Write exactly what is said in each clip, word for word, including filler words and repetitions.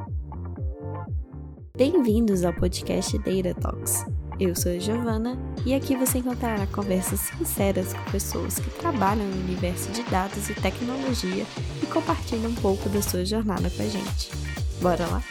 Bem-vindos ao podcast Data Talks. Eu sou a Giovana e aqui você encontrará conversas sinceras com pessoas que trabalham no universo de dados e tecnologia e compartilham um pouco da sua jornada com a gente. Bora lá?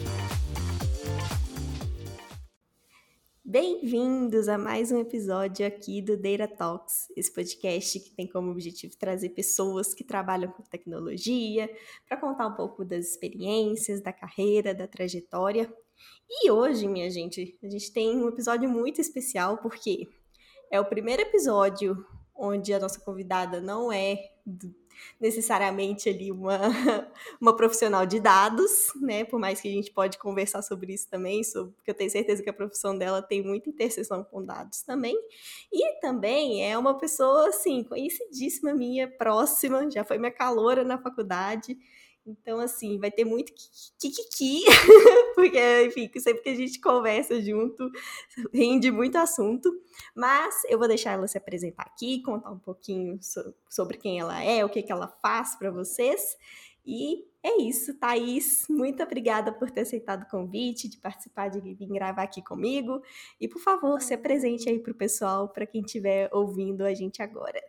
Bem-vindos a mais um episódio aqui do Data Talks, esse podcast que tem como objetivo trazer pessoas que trabalham com tecnologia para contar um pouco das experiências, da carreira, da trajetória. E hoje, minha gente, a gente tem um episódio muito especial porque é o primeiro episódio onde a nossa convidada não é necessariamente ali uma, uma profissional de dados, né? Por mais que a gente pode conversar sobre isso também, sobre, porque eu tenho certeza que a profissão dela tem muita interseção com dados também. E também é uma pessoa, assim, conhecidíssima minha, próxima, já foi minha caloura na faculdade. Então, assim, vai ter muito kikiki, porque, enfim, sempre que a gente conversa junto, rende muito assunto. Mas eu vou deixar ela se apresentar aqui, contar um pouquinho so- sobre quem ela é, o que, que ela faz para vocês. E é isso, Thaís. Muito obrigada por ter aceitado o convite, de participar, de vir gravar aqui comigo. E, por favor, se apresente aí para o pessoal, para quem estiver ouvindo a gente agora.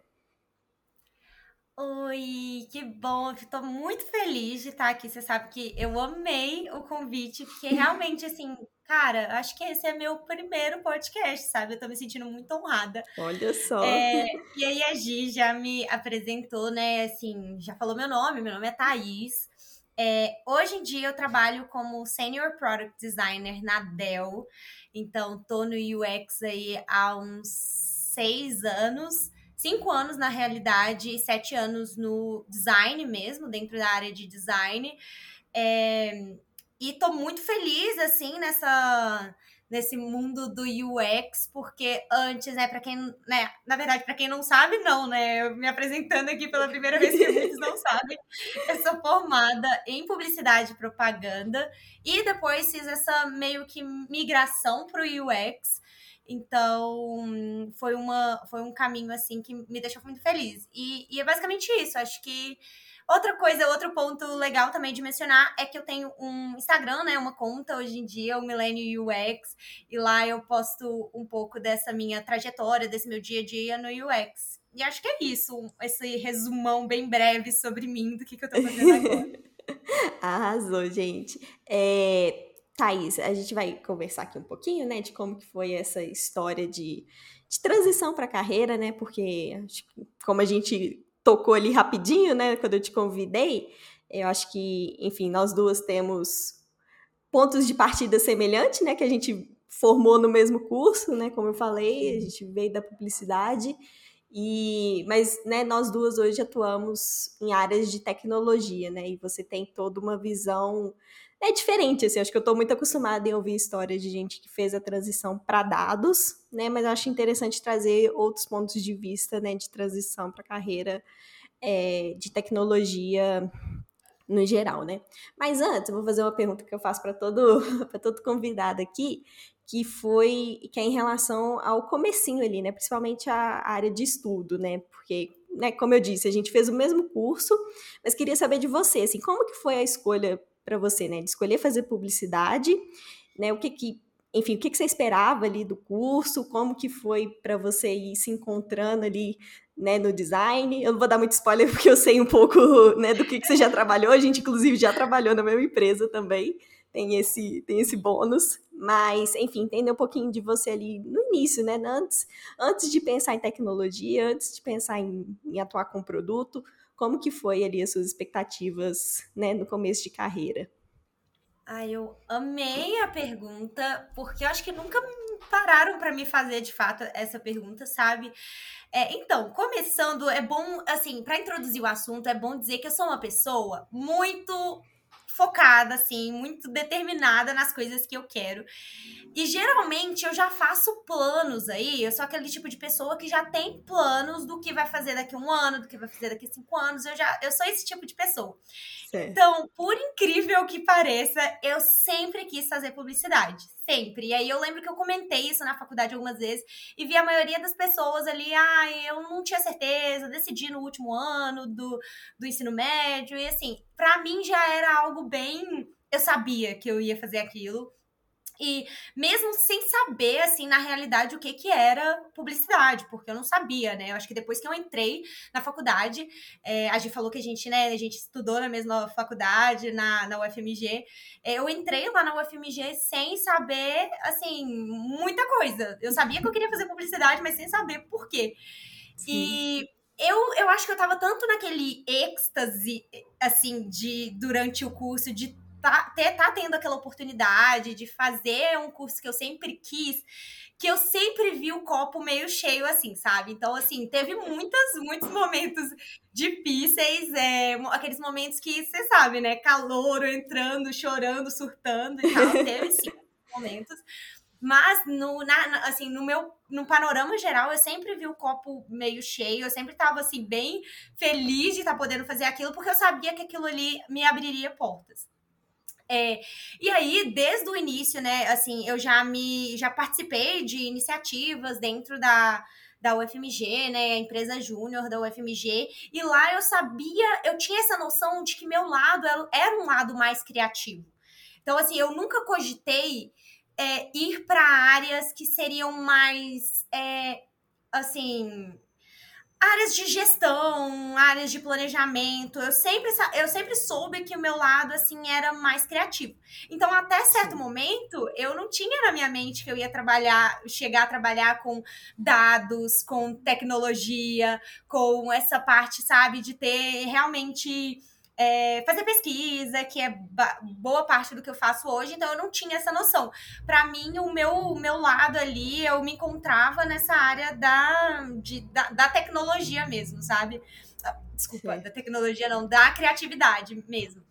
Oi, que bom, eu tô muito feliz de estar aqui. Você sabe que eu amei o convite, porque realmente, assim, cara, acho que esse é meu primeiro podcast, sabe? Eu tô me sentindo muito honrada. Olha só. É, e aí a Gi já me apresentou, né? Assim, já falou meu nome, meu nome é Thaís. É, hoje em dia eu trabalho como Senior Product Designer na Dell, então tô no U X aí há uns seis anos. Cinco anos na realidade e sete anos no design mesmo, dentro da área de design. É, e tô muito feliz, assim, nessa, nesse mundo do U X, porque antes, né, para quem, né, na verdade, para quem não sabe, não, né, eu me apresentando aqui pela primeira vez, que muitos não sabem, eu sou formada em publicidade e propaganda e depois fiz essa meio que migração pro U X. Então, foi, uma, foi um caminho, assim, que me deixou muito feliz. E, e é basicamente isso. Acho que outra coisa, outro ponto legal também de mencionar é que eu tenho um Instagram, né? Uma conta hoje em dia, o Millennium U X. E lá eu posto um pouco dessa minha trajetória, desse meu dia a dia no U X. E acho que é isso, esse resumão bem breve sobre mim, do que, que eu tô fazendo agora. Arrasou, gente. É, Thaís, a gente vai conversar aqui um pouquinho, né, de como que foi essa história de, de transição para a carreira, né, porque acho que como a gente tocou ali rapidinho, né, quando eu te convidei, eu acho que, enfim, nós duas temos pontos de partida semelhantes, né, que a gente formou no mesmo curso, né, como eu falei, a gente veio da publicidade, e, mas né, nós duas hoje atuamos em áreas de tecnologia, né, e você tem toda uma visão né, diferente, assim, acho que eu estou muito acostumada em ouvir histórias de gente que fez a transição para dados, né, mas eu acho interessante trazer outros pontos de vista, né, de transição para a carreira é, de tecnologia no geral, né? Mas antes, eu vou fazer uma pergunta que eu faço para todo, para todo convidado aqui, que foi que é em relação ao comecinho ali, né? Principalmente a área de estudo, né? Porque, né, como eu disse, a gente fez o mesmo curso, mas queria saber de você, assim, como que foi a escolha para você, né? De escolher fazer publicidade, né? O que que enfim, o que, que você esperava ali do curso? Como que foi para você ir se encontrando ali né, no design? Eu não vou dar muito spoiler porque eu sei um pouco né, do que, que você já trabalhou. A gente, inclusive, já trabalhou na mesma empresa também. Tem esse, tem esse bônus. Mas, enfim, entender um pouquinho de você ali no início, né? Antes, antes de pensar em tecnologia, antes de pensar em, em atuar com produto, como que foi ali as suas expectativas né, no começo de carreira? Ah, eu amei a pergunta, porque eu acho que nunca pararam para me fazer de fato essa pergunta, sabe? É, então, começando, é bom, assim, para introduzir o assunto, é bom dizer que eu sou uma pessoa muito focada, assim, muito determinada nas coisas que eu quero. E geralmente eu já faço planos aí, eu sou aquele tipo de pessoa que já tem planos do que vai fazer daqui a um ano, do que vai fazer daqui a cinco anos, eu já, eu sou esse tipo de pessoa. Certo. Então, por incrível que pareça, eu sempre quis fazer publicidade. Sempre. E aí eu lembro que eu comentei isso na faculdade algumas vezes e vi a maioria das pessoas ali, ah, eu não tinha certeza, decidi no último ano do, do ensino médio. E assim, pra mim já era algo bem eu sabia que eu ia fazer aquilo. E mesmo sem saber, assim, na realidade, o que que era publicidade, porque eu não sabia, né? Eu acho que depois que eu entrei na faculdade, é, a gente falou que a gente, né, a gente estudou na mesma faculdade, na, na U F M G. É, eu entrei lá na U F M G sem saber, assim, muita coisa. Eu sabia que eu queria fazer publicidade, mas sem saber por quê. Sim. E eu, eu acho que eu tava tanto naquele êxtase, assim, de durante o curso, de tá, ter, tá tendo aquela oportunidade de fazer um curso que eu sempre quis, que eu sempre vi o copo meio cheio, assim, sabe? Então, assim, teve muitas, muitos momentos difíceis, é, aqueles momentos que, você sabe, né? Calor, entrando, chorando, surtando e tal. Teve, sim, momentos. Mas, no, na, assim, no meu no panorama geral, eu sempre vi o copo meio cheio, eu sempre estava, assim, bem feliz de estar podendo fazer aquilo, porque eu sabia que aquilo ali me abriria portas. É, e aí, desde o início, né, assim, eu já me já participei de iniciativas dentro da, da U F M G, né, a empresa júnior da U F M G, e lá eu sabia, eu tinha essa noção de que meu lado era, era um lado mais criativo. Então, assim, eu nunca cogitei é, ir para áreas que seriam mais, é, assim, áreas de gestão, áreas de planejamento. Eu sempre, eu sempre soube que o meu lado, assim, era mais criativo. Então, até certo Sim. momento, eu não tinha na minha mente que eu ia trabalhar, chegar a trabalhar com dados, com tecnologia, com essa parte, sabe, de ter realmente... É, fazer pesquisa, que é boa parte do que eu faço hoje, então eu não tinha essa noção. Para mim, o meu, o meu lado ali, eu me encontrava nessa área da, de, da, da tecnologia mesmo, sabe? Desculpa, Sim. da tecnologia não, da criatividade mesmo.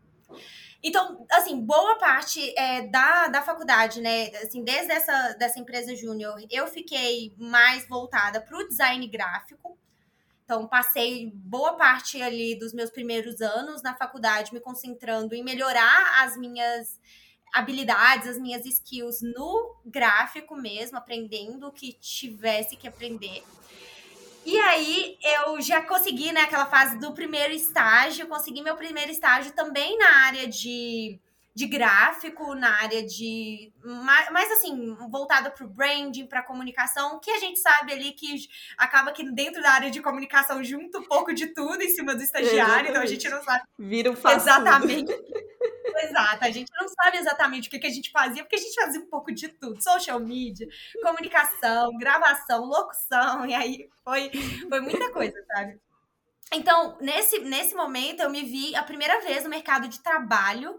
Então, assim, boa parte é, da, da faculdade, né? Assim, desde essa dessa empresa júnior, eu fiquei mais voltada para o design gráfico. Então, passei boa parte ali dos meus primeiros anos na faculdade me concentrando em melhorar as minhas habilidades, as minhas skills no gráfico mesmo, aprendendo o que tivesse que aprender. E aí, eu já consegui, né, aquela fase do primeiro estágio, consegui meu primeiro estágio também na área de, de gráfico, na área de... mais assim, voltada para o branding, para comunicação, que a gente sabe ali que acaba que dentro da área de comunicação junta um pouco de tudo em cima do estagiário, então a gente Exatamente. não sabe Vira um faz tudo. exatamente. Exato, a gente não sabe exatamente o que, que a gente fazia, porque a gente fazia um pouco de tudo. Social media, comunicação, gravação, locução, e aí foi, foi muita coisa, sabe? Então, nesse, nesse momento, eu me vi a primeira vez no mercado de trabalho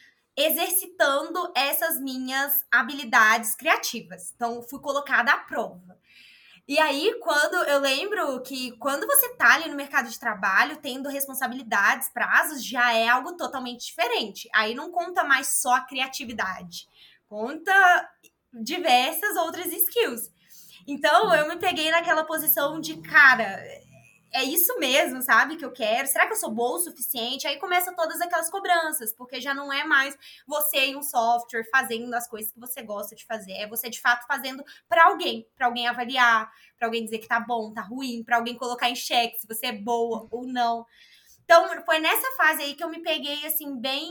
exercitando essas minhas habilidades criativas. Então, fui colocada à prova. E aí, quando eu lembro que quando você tá ali no mercado de trabalho, tendo responsabilidades, prazos, já é algo totalmente diferente. Aí não conta mais só a criatividade, conta diversas outras skills. Então, eu me peguei naquela posição de, cara, é isso mesmo, sabe, que eu quero? Será que eu sou boa o suficiente? Aí começa todas aquelas cobranças, porque já não é mais você em um software fazendo as coisas que você gosta de fazer, é você de fato fazendo para alguém, para alguém avaliar, para alguém dizer que tá bom, tá ruim, para alguém colocar em xeque se você é boa ou não. Então, foi nessa fase aí que eu me peguei assim bem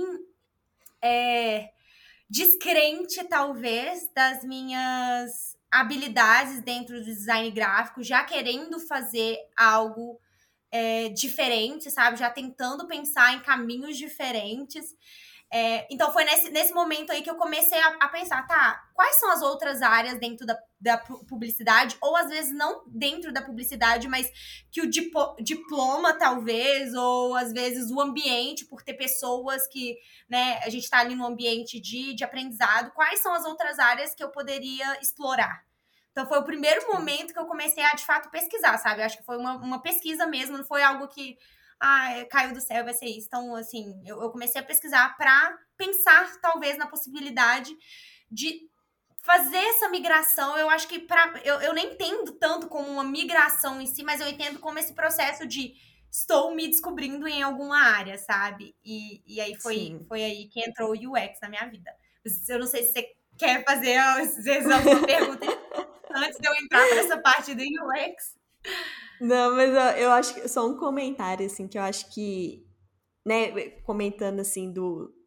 é, descrente, talvez, das minhas habilidades dentro do design gráfico, já querendo fazer algo é, diferente, sabe? Já tentando pensar em caminhos diferentes. É, então, foi nesse, nesse momento aí que eu comecei a, a pensar, tá, quais são as outras áreas dentro da, da publicidade, ou às vezes não dentro da publicidade, mas que o dipo, diploma, talvez, ou às vezes o ambiente, por ter pessoas que, né, a gente tá ali no ambiente de, de aprendizado, quais são as outras áreas que eu poderia explorar? Então, foi o primeiro momento que eu comecei a, de fato, pesquisar, sabe? Eu acho que foi uma, uma pesquisa mesmo, não foi algo que ah, caiu do céu, vai ser isso. Então, assim, eu, eu comecei a pesquisar para pensar, talvez, na possibilidade de fazer essa migração. Eu acho que pra, eu, eu nem entendo tanto como uma migração em si, mas eu entendo como esse processo de estou me descobrindo em alguma área, sabe? E, e aí foi, foi aí que entrou o U X na minha vida. Eu não sei se você quer fazer, às vezes, alguma pergunta antes de eu entrar para essa parte do U X. Não, mas eu, eu acho que só um comentário, assim, que eu acho que, né, comentando, assim, do,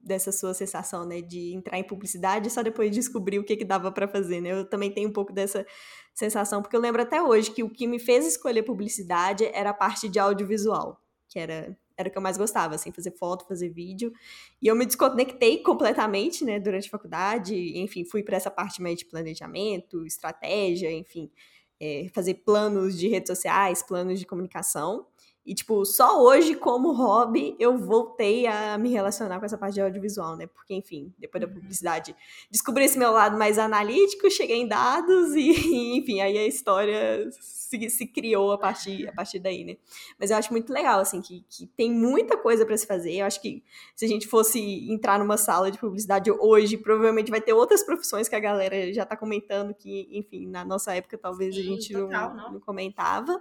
dessa sua sensação, né, de entrar em publicidade e só depois descobrir o que que dava para fazer, né? Eu também tenho um pouco dessa sensação, porque eu lembro até hoje que o que me fez escolher publicidade era a parte de audiovisual, que era, era o que eu mais gostava, assim, fazer foto, fazer vídeo. E eu me desconectei completamente, né, durante a faculdade, enfim, fui para essa parte mais de planejamento, estratégia, enfim, é, fazer planos de redes sociais, planos de comunicação. E, tipo, só hoje, como hobby, eu voltei a me relacionar com essa parte de audiovisual, né? Porque, enfim, depois da publicidade, descobri esse meu lado mais analítico, cheguei em dados e, enfim, aí a história se, se criou a partir, a partir daí, né? Mas eu acho muito legal, assim, que, que tem muita coisa para se fazer. Eu acho que se a gente fosse entrar numa sala de publicidade hoje, provavelmente vai ter outras profissões que a galera já tá comentando que, enfim, na nossa época talvez Sim, a gente total, não, não. não comentava.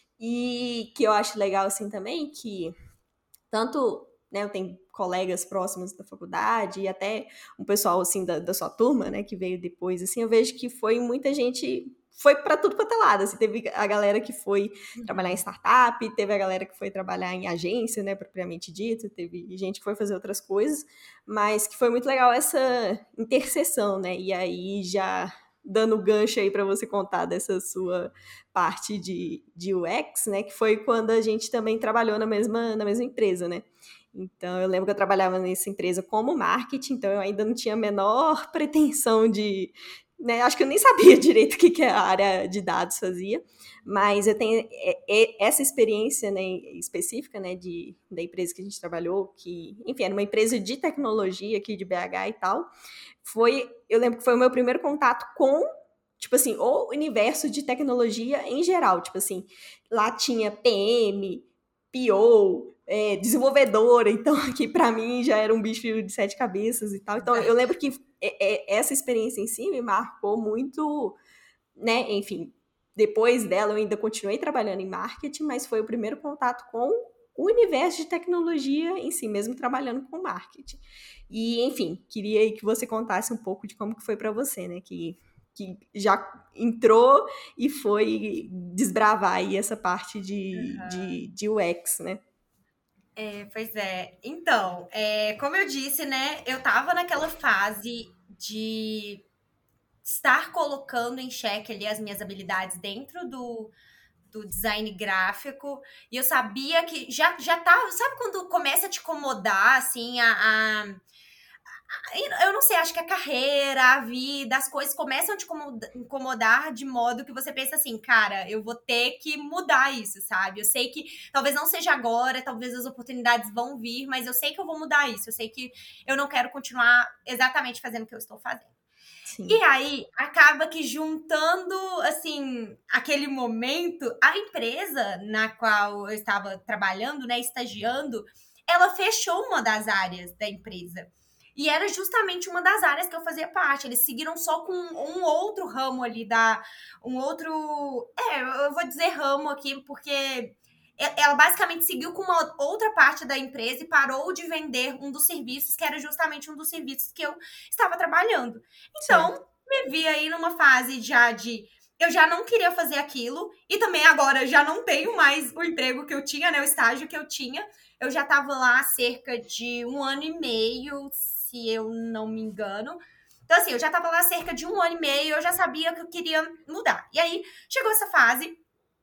E que eu acho legal, assim, também, que tanto, né, eu tenho colegas próximos da faculdade e até um pessoal, assim, da, da sua turma, né, que veio depois, assim, eu vejo que foi muita gente, foi para tudo quanto é lado, assim, teve a galera que foi Uhum. trabalhar em startup, teve a galera que foi trabalhar em agência, né, propriamente dito, teve gente que foi fazer outras coisas, mas que foi muito legal essa interseção, né, e aí já dando gancho aí para você contar dessa sua parte de, de U X, né, que foi quando a gente também trabalhou na mesma, na mesma empresa, né. Então, eu lembro que eu trabalhava nessa empresa como marketing, então eu ainda não tinha a menor pretensão de... Né, acho que eu nem sabia direito o que, que a área de dados fazia, mas eu tenho essa experiência, né, específica, né, de, da empresa que a gente trabalhou, que, enfim, era uma empresa de tecnologia aqui de B H e tal. Foi, eu lembro que foi o meu primeiro contato com, tipo assim, o universo de tecnologia em geral. Tipo assim, lá tinha P M, P O, é, desenvolvedora, então aqui para mim já era um bicho de sete cabeças e tal. Então eu lembro que essa experiência em si me marcou muito, né? Enfim, depois dela eu ainda continuei trabalhando em marketing, mas foi o primeiro contato com o universo de tecnologia em si, mesmo trabalhando com marketing. E, enfim, queria aí que você contasse um pouco de como que foi para você, né? Que, que já entrou e foi desbravar aí essa parte de, Uhum. de, de U X, né? É, pois é. Então, é, como eu disse, né? Eu tava naquela fase de estar colocando em xeque ali as minhas habilidades dentro do, do design gráfico, e eu sabia que já, já tava, sabe quando começa a te incomodar, assim, a, a, a eu não sei, acho que a carreira, a vida, as coisas começam a te incomodar de modo que você pensa assim, cara, eu vou ter que mudar isso, sabe? Eu sei que talvez não seja agora, talvez as oportunidades vão vir, mas eu sei que eu vou mudar isso, eu sei que eu não quero continuar exatamente fazendo o que eu estou fazendo. Sim. E aí, acaba que juntando, assim, aquele momento, a empresa na qual eu estava trabalhando, né, estagiando, ela fechou uma das áreas da empresa. E era justamente uma das áreas que eu fazia parte. Eles seguiram só com um outro ramo ali da... Um outro... É, eu vou dizer ramo aqui, porque ela basicamente seguiu com uma outra parte da empresa e parou de vender um dos serviços, que era justamente um dos serviços que eu estava trabalhando. Então, certo, me vi aí numa fase já de... Eu já não queria fazer aquilo, e também agora já não tenho mais o emprego que eu tinha, né, o estágio que eu tinha. Eu já estava lá há cerca de um ano e meio, se eu não me engano. Então, assim, eu já estava lá há cerca de um ano e meio, eu já sabia que eu queria mudar. E aí, chegou essa fase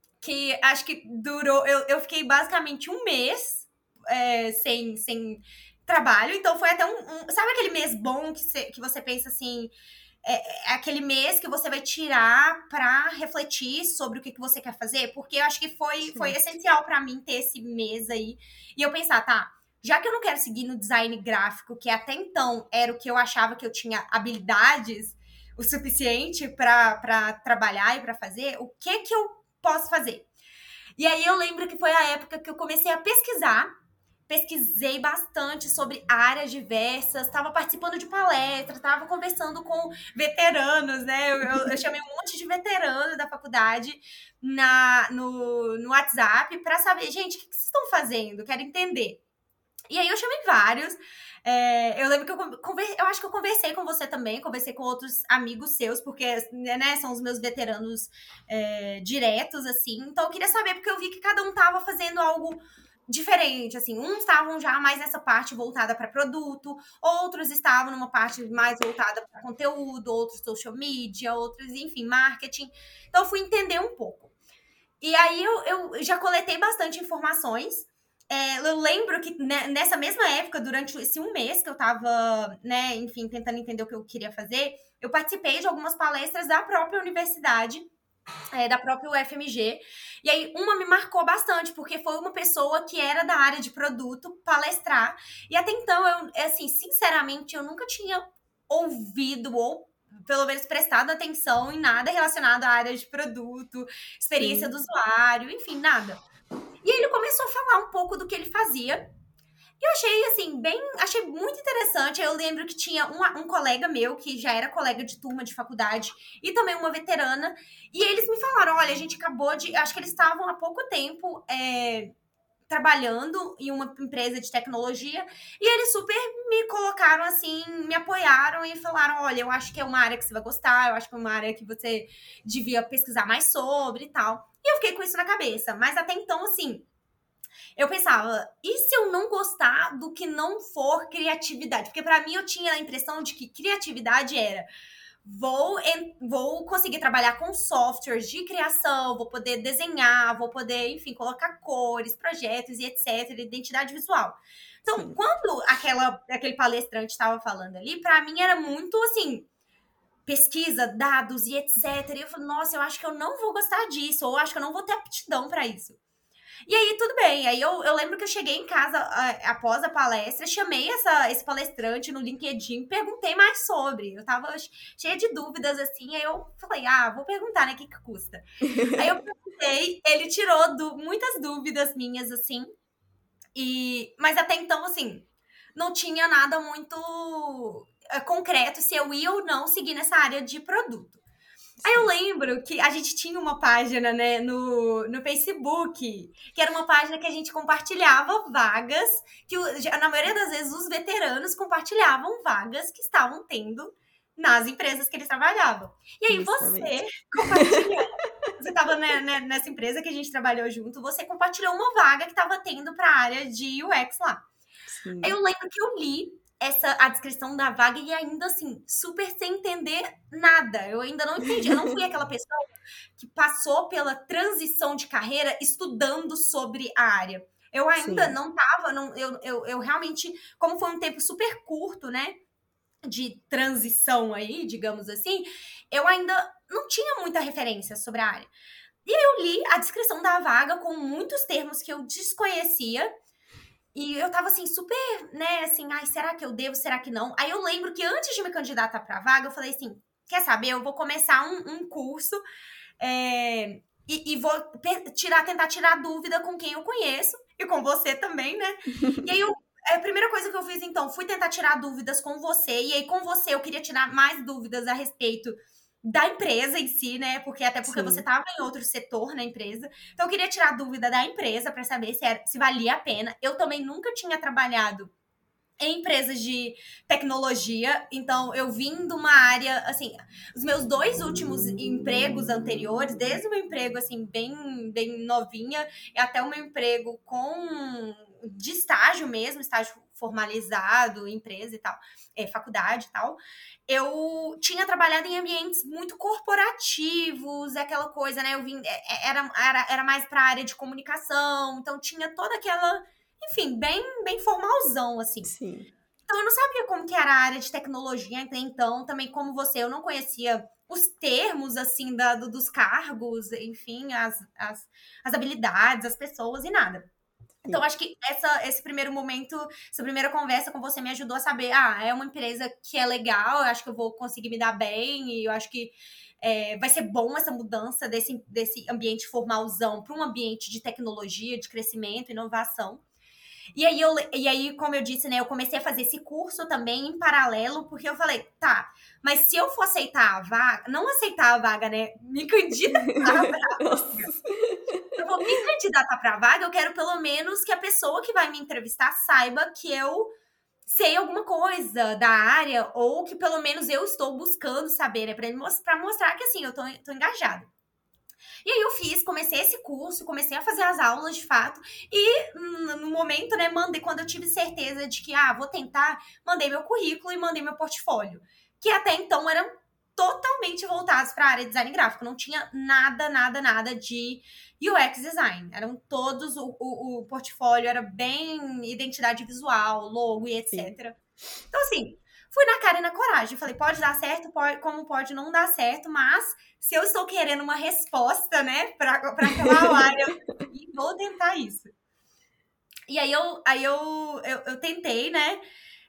que acho que durou... Eu, eu fiquei basicamente um mês é, sem, sem trabalho. Então, foi até um... um sabe aquele mês bom que, cê, que você pensa assim... É, é aquele mês que você vai tirar para refletir sobre o que, que você quer fazer? Porque eu acho que foi, foi essencial para mim ter esse mês aí. E eu pensar, tá... Já que eu não quero seguir no design gráfico, que até então era o que eu achava que eu tinha habilidades o suficiente para trabalhar e para fazer, o que que eu posso fazer? E aí eu lembro que foi a época que eu comecei a pesquisar, pesquisei bastante sobre áreas diversas, estava participando de palestras, estava conversando com veteranos, né? Eu, eu, eu chamei um monte de veteranos da faculdade na, no, no WhatsApp para saber, gente, o que, que vocês estão fazendo? Quero entender. E aí eu chamei vários. É, eu lembro que eu, conver, eu acho que eu conversei com você também, conversei com outros amigos seus, porque, né, são os meus veteranos é, diretos, assim. Então eu queria saber, porque eu vi que cada um tava fazendo algo diferente, assim, uns estavam já mais nessa parte voltada para produto, outros estavam numa parte mais voltada para conteúdo, outros social media, outros, enfim, marketing. Então, eu fui entender um pouco. E aí, eu, eu já coletei bastante informações. É, eu lembro que né, nessa mesma época, durante esse um mês que eu tava, né, enfim, tentando entender o que eu queria fazer, eu participei de algumas palestras da própria universidade, é, da própria U F M G. E aí, uma me marcou bastante, porque foi uma pessoa que era da área de produto palestrar. E até então, eu, assim, sinceramente, eu nunca tinha ouvido ou pelo menos prestado atenção em nada relacionado à área de produto, experiência Sim. do usuário, enfim, nada. E aí ele começou a falar um pouco do que ele fazia. E eu achei, assim, bem... Achei muito interessante. Eu lembro que tinha um, um colega meu, que já era colega de turma de faculdade, e também uma veterana. E eles me falaram, olha, a gente acabou de... Acho que eles estavam há pouco tempo é, trabalhando em uma empresa de tecnologia. E eles super me colocaram, assim, me apoiaram e falaram, olha, eu acho que é uma área que você vai gostar, eu acho que é uma área que você devia pesquisar mais sobre e tal. E eu fiquei com isso na cabeça. Mas até então, assim... Eu pensava, e se eu não gostar do que não for criatividade? Porque para mim eu tinha a impressão de que criatividade era vou, vou conseguir trabalhar com softwares de criação, vou poder desenhar, vou poder, enfim, colocar cores, projetos e etcétera, identidade visual. Então, Sim. quando aquela, aquele palestrante estava falando ali, para mim era muito assim, pesquisa, dados e etcétera. E eu falei, nossa, eu acho que eu não vou gostar disso, ou eu acho que eu não vou ter aptidão para isso. E aí, tudo bem. Aí eu, eu lembro que eu cheguei em casa uh, após a palestra, chamei essa, esse palestrante no LinkedIn, perguntei mais sobre. Eu tava cheia de dúvidas, assim, aí eu falei, ah, vou perguntar, né, o que que custa? Aí eu perguntei, ele tirou du- muitas dúvidas minhas, assim, e, mas até então, assim, não tinha nada muito uh, concreto se eu ia ou não seguir nessa área de produto. Aí eu lembro que a gente tinha uma página, né, no, no Facebook, que era uma página que a gente compartilhava vagas, que na maioria das vezes os veteranos compartilhavam vagas que estavam tendo nas empresas que eles trabalhavam. E aí Justamente. você compartilhou, você estava né, né, nessa empresa que a gente trabalhou junto, você compartilhou uma vaga que estava tendo para a área de U X lá. Sim. Aí eu lembro que eu li essa, a descrição da vaga e ainda assim, super sem entender nada. Eu ainda não entendi. Eu não fui aquela pessoa que passou pela transição de carreira estudando sobre a área. Eu ainda Sim. não tava, não, eu, eu, eu realmente, como foi um tempo super curto, né, de transição aí, digamos assim, eu ainda não tinha muita referência sobre a área. E eu li a descrição da vaga com muitos termos que eu desconhecia. E eu tava assim, super, né, assim, ai, será que eu devo, será que não? Aí eu lembro que antes de me candidatar pra vaga, eu falei assim, quer saber, eu vou começar um, um curso é, e, e vou tirar, tentar tirar dúvida com quem eu conheço e com você também, né? E aí eu, a primeira coisa que eu fiz, então, fui tentar tirar dúvidas com você, e aí com você eu queria tirar mais dúvidas a respeito da empresa em si, né? Porque até porque Sim. você estava em outro setor na empresa. Então eu queria tirar dúvida da empresa para saber se, era, se valia a pena. Eu também nunca tinha trabalhado em empresas de tecnologia, então eu vim de uma área, assim, os meus dois últimos empregos anteriores, desde o meu emprego, assim, bem, bem novinha, e até o meu emprego com, de estágio mesmo, estágio formalizado, empresa e tal, é, faculdade e tal, eu tinha trabalhado em ambientes muito corporativos, aquela coisa, né, eu vim, era, era, era mais para a área de comunicação, então tinha toda aquela enfim, bem, bem formalzão, assim. Sim. Então, eu não sabia como que era a área de tecnologia até então. Também, como você, eu não conhecia os termos, assim, da, do, dos cargos, enfim, as, as, as habilidades, as pessoas e nada. Então, acho que essa, esse primeiro momento, essa primeira conversa com você me ajudou a saber, ah, é uma empresa que é legal, eu acho que eu vou conseguir me dar bem, e eu acho que é, vai ser bom essa mudança desse, desse ambiente formalzão para um ambiente de tecnologia, de crescimento, inovação. E aí, eu, e aí, como eu disse, né, eu comecei a fazer esse curso também em paralelo, porque eu falei, tá, mas se eu for aceitar a vaga, não aceitar a vaga, né, me candidatar pra vaga. Eu vou me candidatar pra vaga, eu quero pelo menos que a pessoa que vai me entrevistar saiba que eu sei alguma coisa da área, ou que pelo menos eu estou buscando saber, né, pra, pra mostrar que, assim, eu tô, tô engajada. E aí eu fiz, comecei esse curso, comecei a fazer as aulas de fato, e no momento, né, mandei, quando eu tive certeza de que, ah, vou tentar, mandei meu currículo e mandei meu portfólio, que até então eram totalmente voltados para a área de design gráfico, não tinha nada, nada, nada de U X design, eram todos, o, o, o portfólio era bem identidade visual, logo e etcétera. Sim. Então, assim, fui na cara e na coragem. Falei, pode dar certo, pode, como pode não dar certo, mas se eu estou querendo uma resposta, né, para aquela área, eu vou tentar isso. E aí eu, aí eu, eu, eu tentei, né,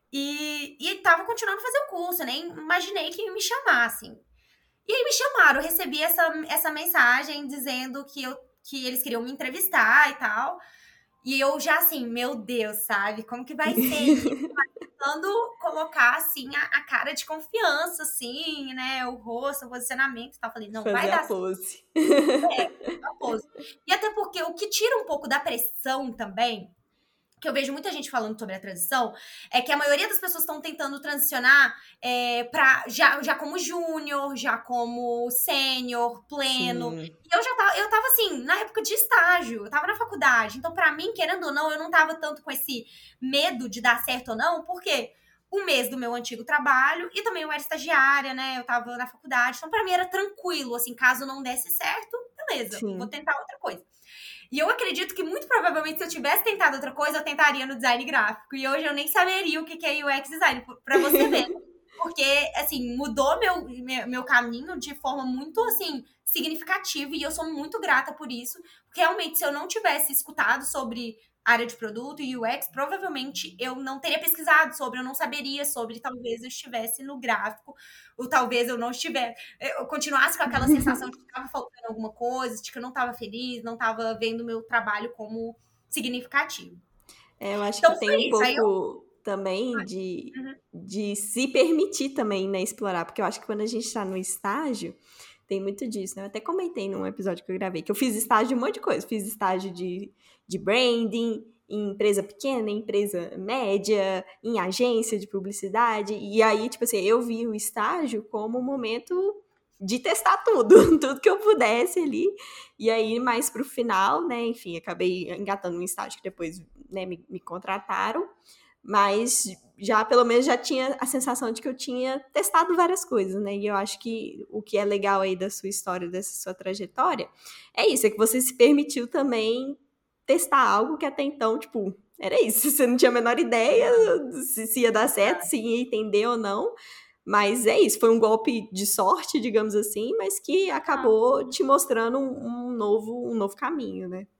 e, e tava continuando a fazer o curso, nem imaginei que me chamassem. E aí me chamaram, eu recebi essa, essa mensagem dizendo que, eu, que eles queriam me entrevistar e tal. E eu já assim, meu Deus, sabe? Como que vai ser isso? Tentando colocar, assim, a, a cara de confiança, assim, né? O rosto, o posicionamento e tal. Falei, não, Fazer vai dar a pose. É, a pose. E até porque o que tira um pouco da pressão também, que eu vejo muita gente falando sobre a transição, é que a maioria das pessoas estão tentando transicionar é, pra, já, já como júnior, já como sênior, pleno. Sim. E eu já tava, eu tava assim, na época de estágio, eu tava na faculdade. Então, pra mim, querendo ou não, eu não tava tanto com esse medo de dar certo ou não, porque um mês do meu antigo trabalho e também eu era estagiária, né? Eu tava na faculdade. Então, pra mim era tranquilo, assim, caso não desse certo, beleza, Sim. vou tentar outra coisa. E eu acredito que muito provavelmente se eu tivesse tentado outra coisa, eu tentaria no design gráfico. E hoje eu nem saberia o que é U X design, pra você ver. Porque, assim, mudou meu, meu, meu caminho de forma muito, assim, significativa. E eu sou muito grata por isso. Porque, realmente, se eu não tivesse escutado sobre área de produto e U X, provavelmente eu não teria pesquisado sobre, eu não saberia sobre, talvez eu estivesse no gráfico, ou talvez eu não estivesse, eu continuasse com aquela sensação de que estava faltando alguma coisa, de que eu não estava feliz, não estava vendo o meu trabalho como significativo. É, eu acho então, que tem um isso. pouco eu... também de, uhum. de se permitir também, né, explorar, porque eu acho que quando a gente está no estágio, tem muito disso, né? Eu até comentei num episódio que eu gravei, que eu fiz estágio de um monte de coisa. Fiz estágio de, de branding, em empresa pequena, em empresa média, em agência de publicidade. E aí, tipo assim, eu vi o estágio como um momento de testar tudo, tudo que eu pudesse ali. E aí, mais pro final, né, enfim, acabei engatando um estágio que depois, né, me, me contrataram. Mas já, pelo menos, já tinha a sensação de que eu tinha testado várias coisas, né? E eu acho que o que é legal aí da sua história, dessa sua trajetória, é isso, é que você se permitiu também testar algo que até então, tipo, era isso. Você não tinha a menor ideia se, se ia dar certo, se ia entender ou não. Mas é isso, foi um golpe de sorte, digamos assim, mas que acabou te mostrando um, um, novo, um novo caminho, né?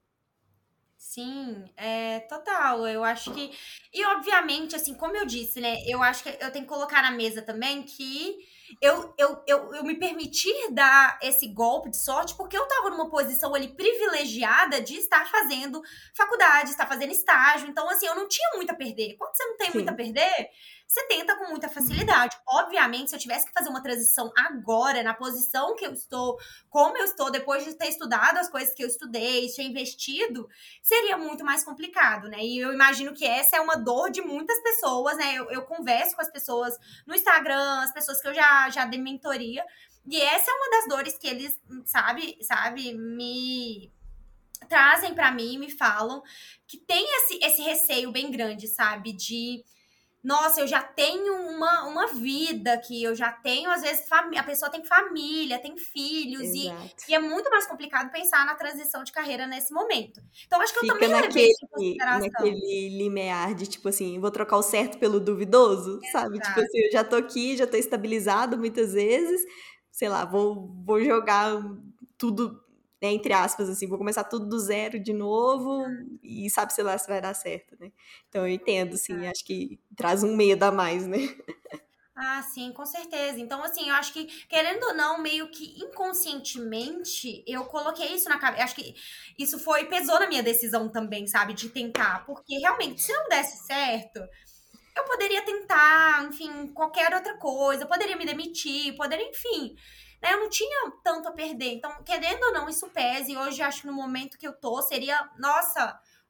Sim, é total. Eu acho que. E, obviamente, assim, como eu disse, né? Eu acho que eu tenho que colocar na mesa também que eu, eu, eu, eu me permitir dar esse golpe de sorte porque eu tava numa posição ali privilegiada de estar fazendo faculdade, estar fazendo estágio. Então, assim, eu não tinha muito a perder. Quando você não tem Sim. muito a perder, você tenta com muita facilidade. Obviamente, se eu tivesse que fazer uma transição agora, na posição que eu estou, como eu estou, depois de ter estudado as coisas que eu estudei, ter investido, seria muito mais complicado, né? E eu imagino que essa é uma dor de muitas pessoas, né? Eu, eu converso com as pessoas no Instagram, as pessoas que eu já, já dei mentoria, e essa é uma das dores que eles, sabe, sabe, me trazem pra mim, me falam, que tem esse, esse receio bem grande, sabe, de nossa, eu já tenho uma, uma vida aqui, eu já tenho, às vezes, a pessoa tem família, tem filhos, e, e é muito mais complicado pensar na transição de carreira nesse momento. Então, acho que Fica eu também naquele, levei isso em consideração. Naquele limiar de, tipo assim, vou trocar o certo pelo duvidoso, Exato. Sabe? Tipo assim, eu já tô aqui, já tô estabilizado muitas vezes, sei lá, vou, vou jogar tudo, né, entre aspas, assim, vou começar tudo do zero de novo e sabe, sei lá, se vai dar certo, né? Então eu entendo, assim, acho que traz um medo a mais, né? Ah, sim, com certeza. Então, assim, eu acho que, querendo ou não, meio que inconscientemente, eu coloquei isso na cabeça. Acho que isso foi, pesou na minha decisão também, sabe, de tentar. Porque, realmente, se não desse certo, eu poderia tentar, enfim, qualquer outra coisa. Eu poderia me demitir, poderia, enfim... Né? Eu não tinha tanto a perder. Então, querendo ou não, isso pesa. E hoje, acho que no momento que eu tô, seria, nossa,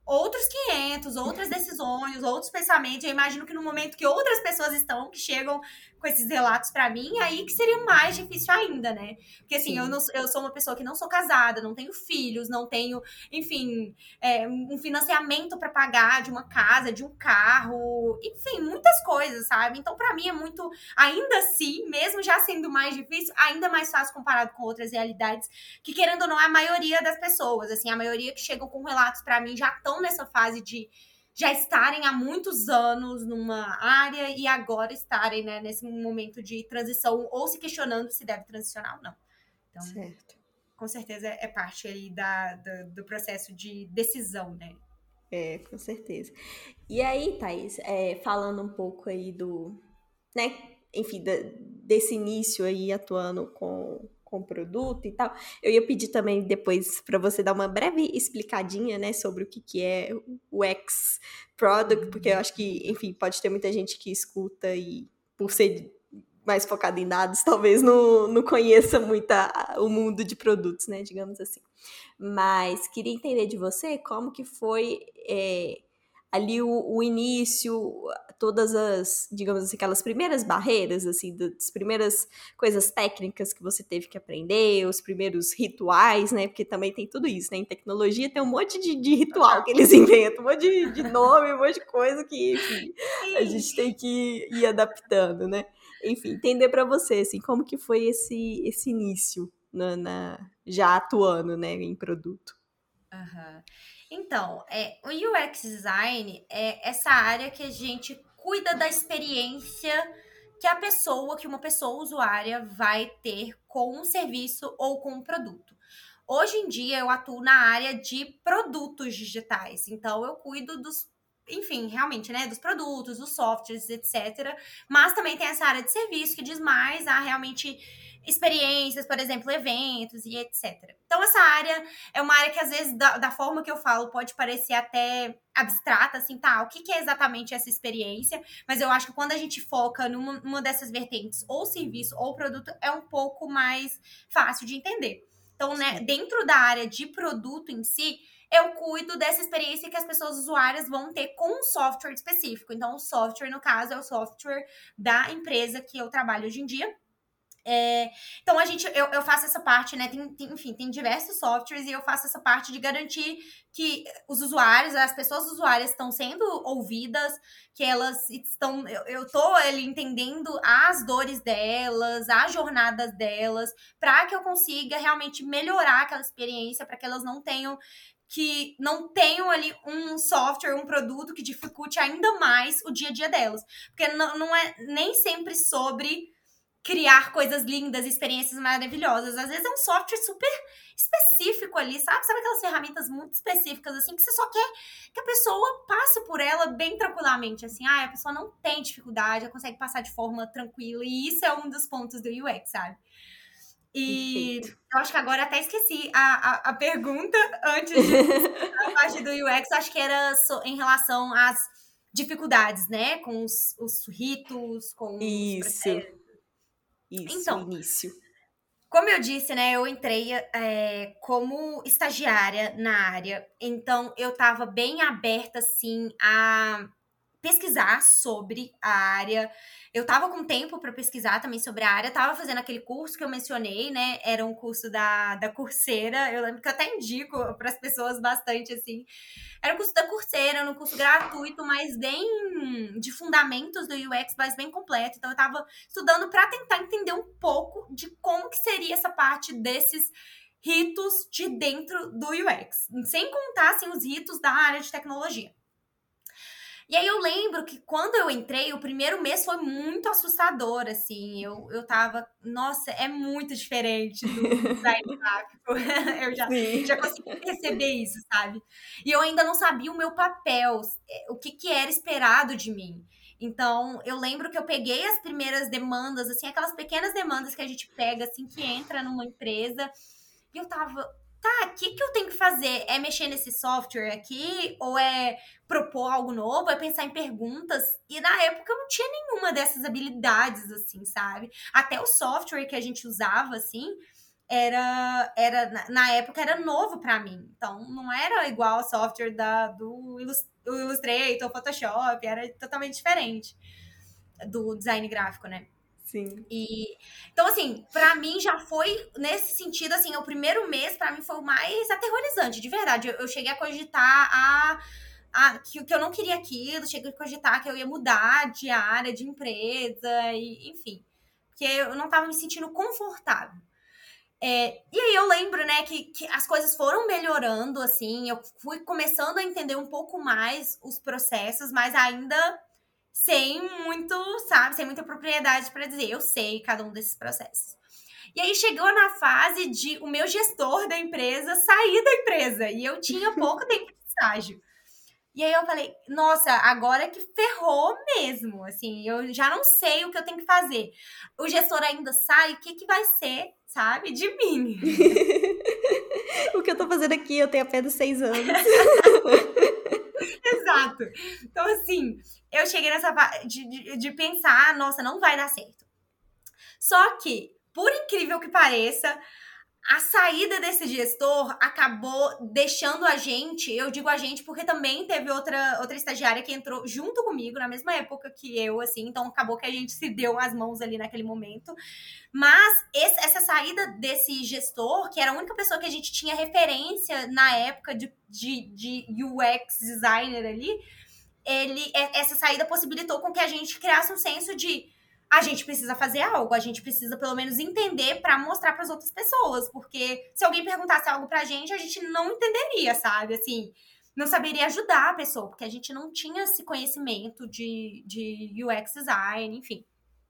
outros quinhentos, outras decisões, outros pensamentos. Eu imagino que no momento que outras pessoas estão, que chegam com esses relatos pra mim, aí que seria mais difícil ainda, né? Porque assim, eu, não, eu sou uma pessoa que não sou casada, não tenho filhos, não tenho, enfim, é, um financiamento pra pagar de uma casa, de um carro, enfim, muitas coisas, sabe? Então, pra mim é muito, ainda assim, mesmo já sendo mais difícil, ainda mais fácil comparado com outras realidades, que querendo ou não, é a maioria das pessoas, assim, a maioria que chegam com relatos pra mim já estão nessa fase de já estarem há muitos anos numa área e agora estarem, né, nesse momento de transição ou se questionando se deve transicionar ou não. Então, certo. Com certeza é parte aí da, da, do processo de decisão, né? É, com certeza. E aí, Thaís, é, falando um pouco aí do, né, enfim, da, desse início aí atuando com com produto e tal, eu ia pedir também depois para você dar uma breve explicadinha, né, sobre o que, que é o X Product, porque eu acho que, enfim, pode ter muita gente que escuta e por ser mais focado em dados, talvez não, não conheça muito a, o mundo de produtos, né, digamos assim. Mas queria entender de você como que foi é, ali o, o início, todas as, digamos assim, aquelas primeiras barreiras, assim, das primeiras coisas técnicas que você teve que aprender, os primeiros rituais, né? Porque também tem tudo isso, né? Em tecnologia tem um monte de, de ritual que eles inventam, um monte de, de nome, um monte de coisa que, enfim, a gente tem que ir adaptando, né? Enfim, entender para você, assim, como que foi esse, esse início na, na, já atuando, né, em produto. Uhum. Então, é, o U X Design é essa área que a gente cuida da experiência que a pessoa, que uma pessoa usuária vai ter com um serviço ou com um produto. Hoje em dia, eu atuo na área de produtos digitais. Então, eu cuido dos, enfim, realmente, né, dos produtos, dos softwares, etcétera. Mas também tem essa área de serviço que diz mais a realmente experiências, por exemplo, eventos e etcétera. Então, essa área é uma área que, às vezes, da, da forma que eu falo, pode parecer até abstrata, assim, tá, o que, que é exatamente essa experiência? Mas eu acho que quando a gente foca numa, numa dessas vertentes, ou serviço ou produto, é um pouco mais fácil de entender. Então, né, dentro da área de produto em si, eu cuido dessa experiência que as pessoas usuárias vão ter com um software específico. Então, o software, no caso, é o software da empresa que eu trabalho hoje em dia. É, então, a gente, eu, eu faço essa parte, né? Tem, tem, enfim, tem diversos softwares e eu faço essa parte de garantir que os usuários, as pessoas usuárias estão sendo ouvidas, que elas estão. Eu, eu tô ali entendendo as dores delas, as jornadas delas, para que eu consiga realmente melhorar aquela experiência, para que elas não tenham. Que não tenham ali um software, um produto que dificulte ainda mais o dia a dia delas. Porque não, não é nem sempre sobre criar coisas lindas, experiências maravilhosas. Às vezes é um software super específico ali, sabe? Sabe aquelas ferramentas muito específicas, assim, que você só quer que a pessoa passe por ela bem tranquilamente, assim. Ah, a pessoa não tem dificuldade, ela consegue passar de forma tranquila. E isso é um dos pontos do U X, sabe? E Perfeito. Eu acho que agora até esqueci a, a, a pergunta antes de a parte do U X, acho que era em relação às dificuldades, né? Com os, os ritos, com isso. os processos. Isso, então, início. Como eu disse, né, eu entrei é, como estagiária na área, então eu estava bem aberta, assim, a pesquisar sobre a área. Eu tava com tempo para pesquisar também sobre a área, tava fazendo aquele curso que eu mencionei, né? Era um curso da, da Coursera. Eu lembro que eu até indico para as pessoas bastante assim. Era um curso da Coursera, era um curso gratuito, mas bem de fundamentos do U X, mas bem completo. Então eu tava estudando para tentar entender um pouco de como que seria essa parte desses ritos de dentro do U X, sem contar assim os ritos da área de tecnologia. E aí eu lembro que quando eu entrei, o primeiro mês foi muito assustador, assim. Eu, eu tava, nossa, é muito diferente do design gráfico. Eu já, já consegui perceber isso, sabe? E eu ainda não sabia o meu papel, o que, que era esperado de mim. Então, eu lembro que eu peguei as primeiras demandas, assim, aquelas pequenas demandas que a gente pega, assim, que entra numa empresa. E eu tava, tá, o que, que eu tenho que fazer? É mexer nesse software aqui? Ou é propor algo novo? É pensar em perguntas? E na época eu não tinha nenhuma dessas habilidades, assim, sabe? Até o software que a gente usava, assim, era, era na época era novo para mim. Então, não era igual ao software da, do Illustrator, Photoshop, era totalmente diferente do design gráfico, né? Sim. E, então, assim, pra mim já foi, nesse sentido, assim, o primeiro mês pra mim foi o mais aterrorizante, de verdade. Eu, eu cheguei a cogitar a, a, que, que eu não queria aquilo, cheguei a cogitar que eu ia mudar de área, de empresa, e, enfim. Porque eu não tava me sentindo confortável. É, e aí eu lembro, né, que, que as coisas foram melhorando, assim, eu fui começando a entender um pouco mais os processos, mas ainda sem muito, sabe, sem muita propriedade para dizer, eu sei cada um desses processos. E aí chegou na fase de o meu gestor da empresa sair da empresa, e eu tinha pouco tempo de estágio. E aí eu falei, nossa, agora que ferrou mesmo, assim, eu já não sei o que eu tenho que fazer. O gestor ainda sai, o que que vai ser, sabe, de mim? O que eu tô fazendo aqui? Eu tenho apenas seis anos. Exato. Então, assim, eu cheguei nessa fase de, de, de pensar, nossa, não vai dar certo. Só que, por incrível que pareça, a saída desse gestor acabou deixando a gente, eu digo a gente porque também teve outra, outra estagiária que entrou junto comigo, na mesma época que eu, assim, então acabou que a gente se deu as mãos ali naquele momento. Mas esse, essa saída desse gestor, que era a única pessoa que a gente tinha referência na época de, de, de U X designer ali, ele, essa saída possibilitou com que a gente criasse um senso de a gente precisa fazer algo, a gente precisa pelo menos entender para mostrar para as outras pessoas, porque se alguém perguntasse algo pra gente, a gente não entenderia, sabe? Assim, não saberia ajudar a pessoa, porque a gente não tinha esse conhecimento de, de U X design, enfim.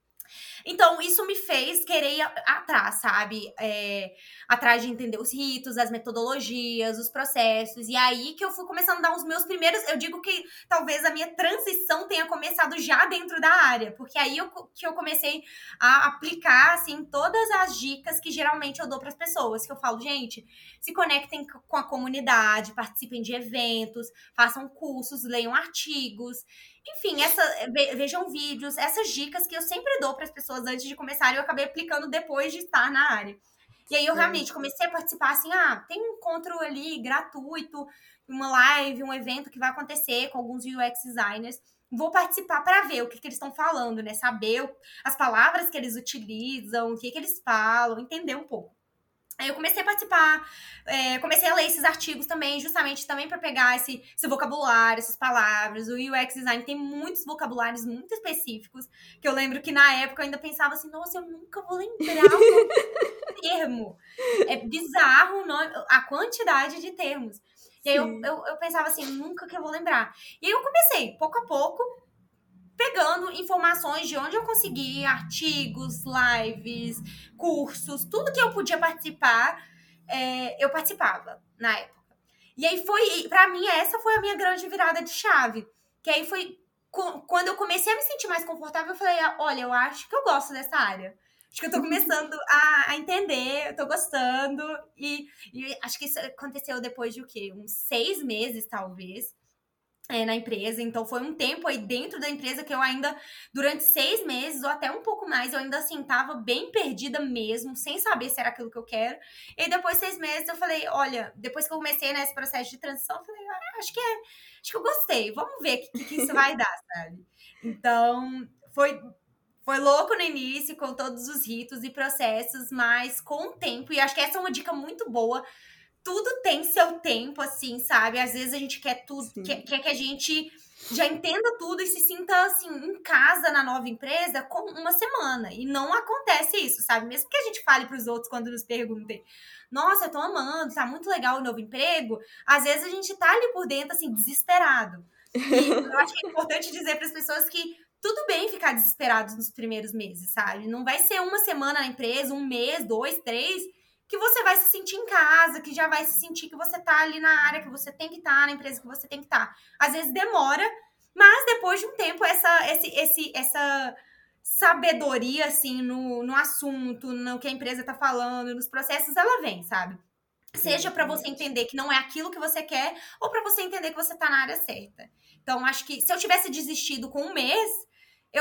Então, isso me fez querer ir atrás, sabe? É, atrás de entender os ritos, as metodologias, os processos. E aí que eu fui começando a dar os meus primeiros... Eu digo que talvez a minha transição tenha começado já dentro da área. Porque aí eu, que eu comecei a aplicar, assim, todas as dicas que geralmente eu dou para as pessoas. Que eu falo, gente, se conectem com a comunidade, participem de eventos, façam cursos, leiam artigos... Enfim, essa, vejam vídeos, essas dicas que eu sempre dou para as pessoas antes de começar, eu acabei aplicando depois de estar na área. E aí eu realmente comecei a participar assim, ah, tem um encontro ali gratuito, uma live, um evento que vai acontecer com alguns U X designers. Vou participar para ver o que, que eles estão falando, né? Saber as palavras que eles utilizam, o que, que eles falam, entender um pouco. Aí eu comecei a participar, é, comecei a ler esses artigos também, justamente também para pegar esse, esse vocabulário, essas palavras. O U X Design tem muitos vocabulários muito específicos, que eu lembro que na época eu ainda pensava assim, nossa, eu nunca vou lembrar o nome do termo. É bizarro o nome, a quantidade de termos. E aí eu, eu, eu pensava assim, nunca que eu vou lembrar. E aí eu comecei, pouco a pouco, pegando informações de onde eu consegui, artigos, lives, cursos, tudo que eu podia participar, é, eu participava na época. E aí foi, pra mim, essa foi a minha grande virada de chave. Que aí foi, quando eu comecei a me sentir mais confortável, eu falei, olha, eu acho que eu gosto dessa área. Acho que eu tô começando a, a entender, eu tô gostando. E, e acho que isso aconteceu depois de o quê? Uns seis meses, talvez. É, na empresa, então foi um tempo aí dentro da empresa que eu ainda, durante seis meses ou até um pouco mais, eu ainda assim tava bem perdida mesmo, sem saber se era aquilo que eu quero. E depois de seis meses eu falei, olha, depois que eu comecei nesse processo de transição, eu falei, ah, acho que é, acho que eu gostei, vamos ver o que, que isso vai dar, sabe? Então, foi, foi louco no início, com todos os ritos e processos, mas com o tempo, e acho que essa é uma dica muito boa. Tudo tem seu tempo, assim, sabe? Às vezes a gente quer tudo, quer, quer que a gente já entenda tudo e se sinta, assim, em casa na nova empresa com uma semana. E não acontece isso, sabe? Mesmo que a gente fale para os outros quando nos perguntem, nossa, eu tô amando, tá muito legal o novo emprego. Às vezes a gente tá ali por dentro, assim, desesperado. E eu acho que é importante dizer para as pessoas que tudo bem ficar desesperados nos primeiros meses, sabe? Não vai ser uma semana na empresa, um mês, dois, três... que você vai se sentir em casa, que já vai se sentir que você tá ali na área que você tem que estar, na empresa que você tem que estar. Às vezes demora, mas depois de um tempo, essa, esse, esse, essa sabedoria, assim, no, no assunto, no que a empresa tá falando, nos processos, ela vem, sabe? Seja para você entender que não é aquilo que você quer, ou para você entender que você tá na área certa. Então, acho que se eu tivesse desistido com um mês, eu talvez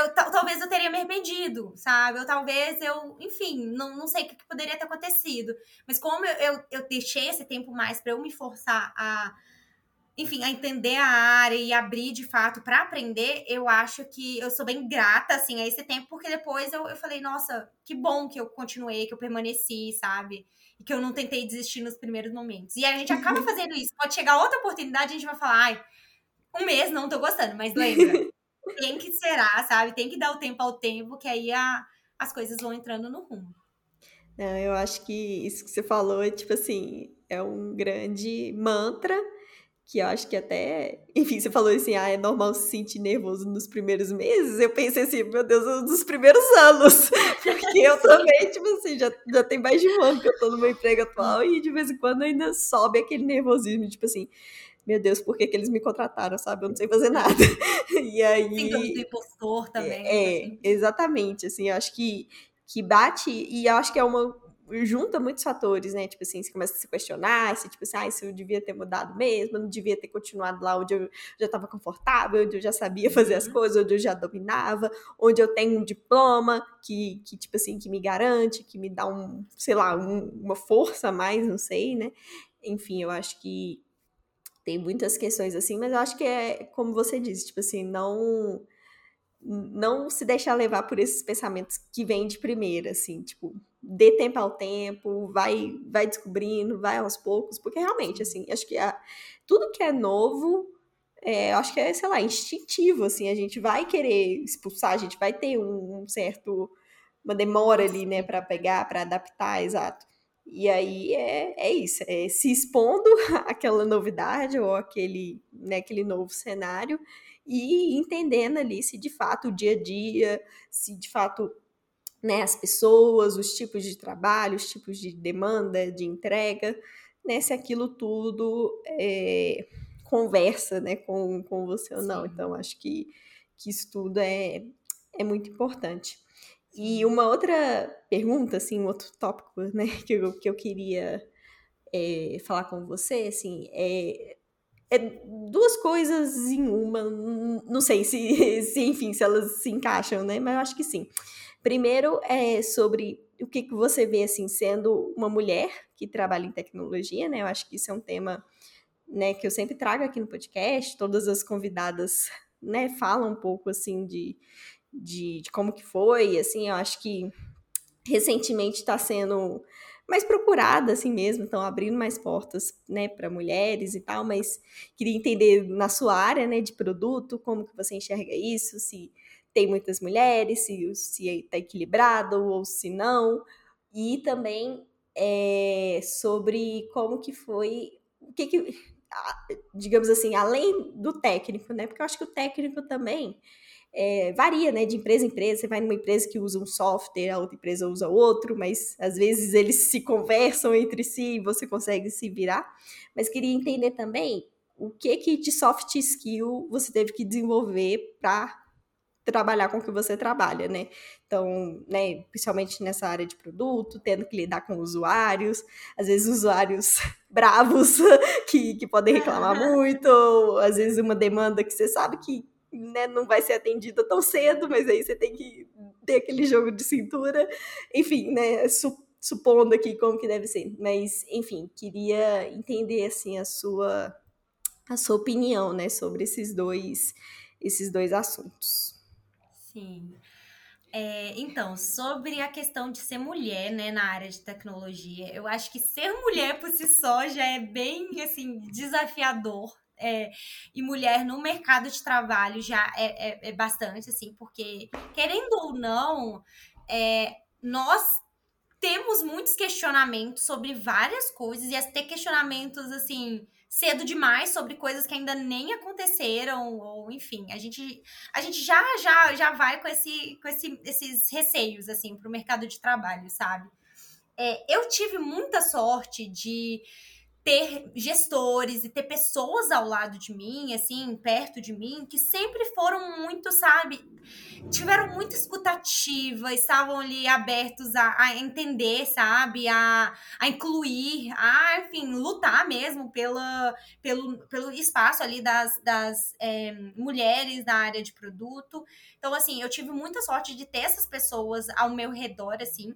talvez eu teria me arrependido, sabe? Ou talvez eu, enfim, não, não sei o que poderia ter acontecido. Mas como eu, eu, eu deixei esse tempo mais para eu me forçar a, enfim, a entender a área e abrir de fato para aprender, eu acho que eu sou bem grata, assim, a esse tempo, porque depois eu, eu falei, nossa, que bom que eu continuei, que eu permaneci, sabe? E que eu não tentei desistir nos primeiros momentos. E a gente acaba fazendo isso. Pode chegar outra oportunidade, a gente vai falar, ai, um mês não tô gostando, mas lembra, tem que zerar, sabe? Tem que dar o tempo ao tempo, que aí a, as coisas vão entrando no rumo. Não, eu acho que isso que você falou é tipo assim, é um grande mantra que eu acho que até, enfim, você falou assim, ah, é normal se sentir nervoso nos primeiros meses. Eu pensei assim, meu Deus, nos primeiros anos, porque eu também, tipo assim, já, já tem mais de um ano que eu tô no meu emprego atual e de vez em quando ainda sobe aquele nervosismo, tipo assim, meu Deus, por que, que eles me contrataram, sabe? Eu não sei fazer nada. E Síndrome do aí, impostor também, tá é, é, sempre. exatamente, assim, eu acho que, que bate, e eu acho que é uma, junta muitos fatores, né, tipo assim, você começa a se questionar, se tipo assim, ah, se eu devia ter mudado mesmo, eu não devia ter continuado lá onde eu já estava confortável, onde eu já sabia fazer as Uhum. coisas, onde eu já dominava, onde eu tenho um diploma que, que tipo assim, que me garante, que me dá um, sei lá, um, uma força a mais, não sei, né, enfim, eu acho que tem muitas questões assim, mas eu acho que é, como você disse, tipo assim, não não se deixar levar por esses pensamentos que vêm de primeira, assim, tipo, dê tempo ao tempo, vai, vai descobrindo, vai aos poucos, porque realmente, assim, acho que a, tudo que é novo, é, acho que é, sei lá, instintivo, assim, a gente vai querer expulsar, a gente vai ter um, um certo, uma demora ali, né, para pegar, para adaptar, exato. E aí é, é isso, é se expondo àquela novidade ou aquele, né, aquele novo cenário e entendendo ali se de fato o dia a dia, se de fato, né, as pessoas, os tipos de trabalho, os tipos de demanda, de entrega, né, se aquilo tudo é, conversa, né, com, com você ou não. Sim, Então, acho que, que isso tudo é, é muito importante. E sim. uma outra pergunta, assim, um outro tópico, né, que eu, que eu queria é, falar com você, assim, é, é duas coisas em uma, não sei se, se, enfim, se elas se encaixam, né, mas eu acho que sim. Primeiro é sobre o que, que você vê, assim, sendo uma mulher que trabalha em tecnologia, né, eu acho que isso é um tema, né, que eu sempre trago aqui no podcast, todas as convidadas, né, falam um pouco, assim, de, de, de como que foi, assim, eu acho que recentemente está sendo mais procurada assim mesmo, estão abrindo mais portas, né, para mulheres e tal, mas queria entender na sua área, né, de produto, como que você enxerga isso, se tem muitas mulheres, se se está equilibrado ou se não, e também é, sobre como que foi, o que que, digamos assim, além do técnico, né, porque eu acho que o técnico também é, varia, né, de empresa em empresa. Você vai numa empresa que usa um software, a outra empresa usa outro, mas às vezes eles se conversam entre si e você consegue se virar. Mas queria entender também o que, que de soft skill você teve que desenvolver para trabalhar com o que você trabalha, né? Então, né, principalmente nessa área de produto, tendo que lidar com usuários, às vezes usuários bravos que, que podem reclamar muito, ou às vezes uma demanda que você sabe que, né, não vai ser atendida tão cedo, mas aí você tem que ter aquele jogo de cintura, enfim, né, su, supondo aqui como que deve ser, mas enfim, queria entender assim a sua a sua opinião, né, sobre esses dois esses dois assuntos. Sim. É, então, sobre a questão de ser mulher, né, na área de tecnologia, eu acho que ser mulher por si só já é bem, assim, desafiador. É, e mulher no mercado de trabalho já é, é, é bastante, assim, porque, querendo ou não, é, nós temos muitos questionamentos sobre várias coisas e até questionamentos assim cedo demais sobre coisas que ainda nem aconteceram ou enfim a gente a gente já já já vai com esse com esse, esses receios assim para o mercado de trabalho, sabe? É, eu tive muita sorte de ter gestores e ter pessoas ao lado de mim, assim, perto de mim, que sempre foram muito, sabe, tiveram muita escutativa, estavam ali abertos a, a entender, sabe, a, a incluir, a, enfim, lutar mesmo pela, pelo, pelo espaço ali das, das é, mulheres na área de produto. Então, assim, eu tive muita sorte de ter essas pessoas ao meu redor, assim.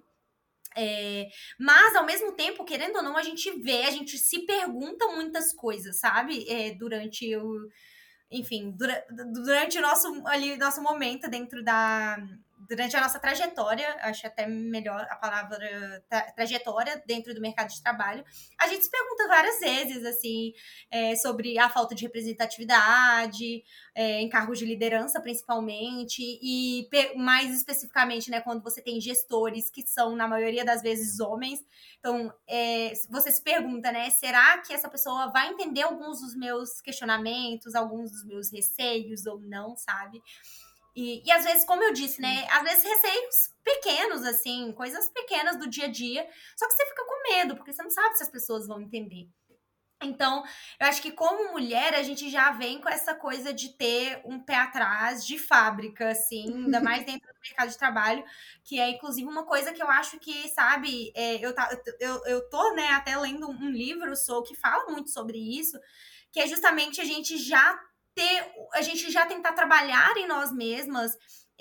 É, mas, ao mesmo tempo, querendo ou não, a gente vê, a gente se pergunta muitas coisas, sabe? É, durante o... Enfim, dura, durante o nosso, ali, nosso momento dentro da... Durante a nossa trajetória, acho até melhor a palavra tra, trajetória dentro do mercado de trabalho, a gente se pergunta várias vezes, assim, é, sobre a falta de representatividade, é, em cargos de liderança, principalmente, e mais especificamente, né, quando você tem gestores que são, na maioria das vezes, homens. Então, é, você se pergunta, né, será que essa pessoa vai entender alguns dos meus questionamentos, alguns dos meus receios ou não, sabe? E, e às vezes, como eu disse, né, às vezes receios pequenos, assim, coisas pequenas do dia a dia, só que você fica com medo, porque você não sabe se as pessoas vão entender. Então, eu acho que como mulher, a gente já vem com essa coisa de ter um pé atrás de fábrica, assim, ainda mais dentro do mercado de trabalho, que é, inclusive, uma coisa que eu acho que, sabe, é, eu, eu, eu tô, né, até lendo um livro sou, que fala muito sobre isso, que é justamente a gente já ter, a gente já tentar trabalhar em nós mesmas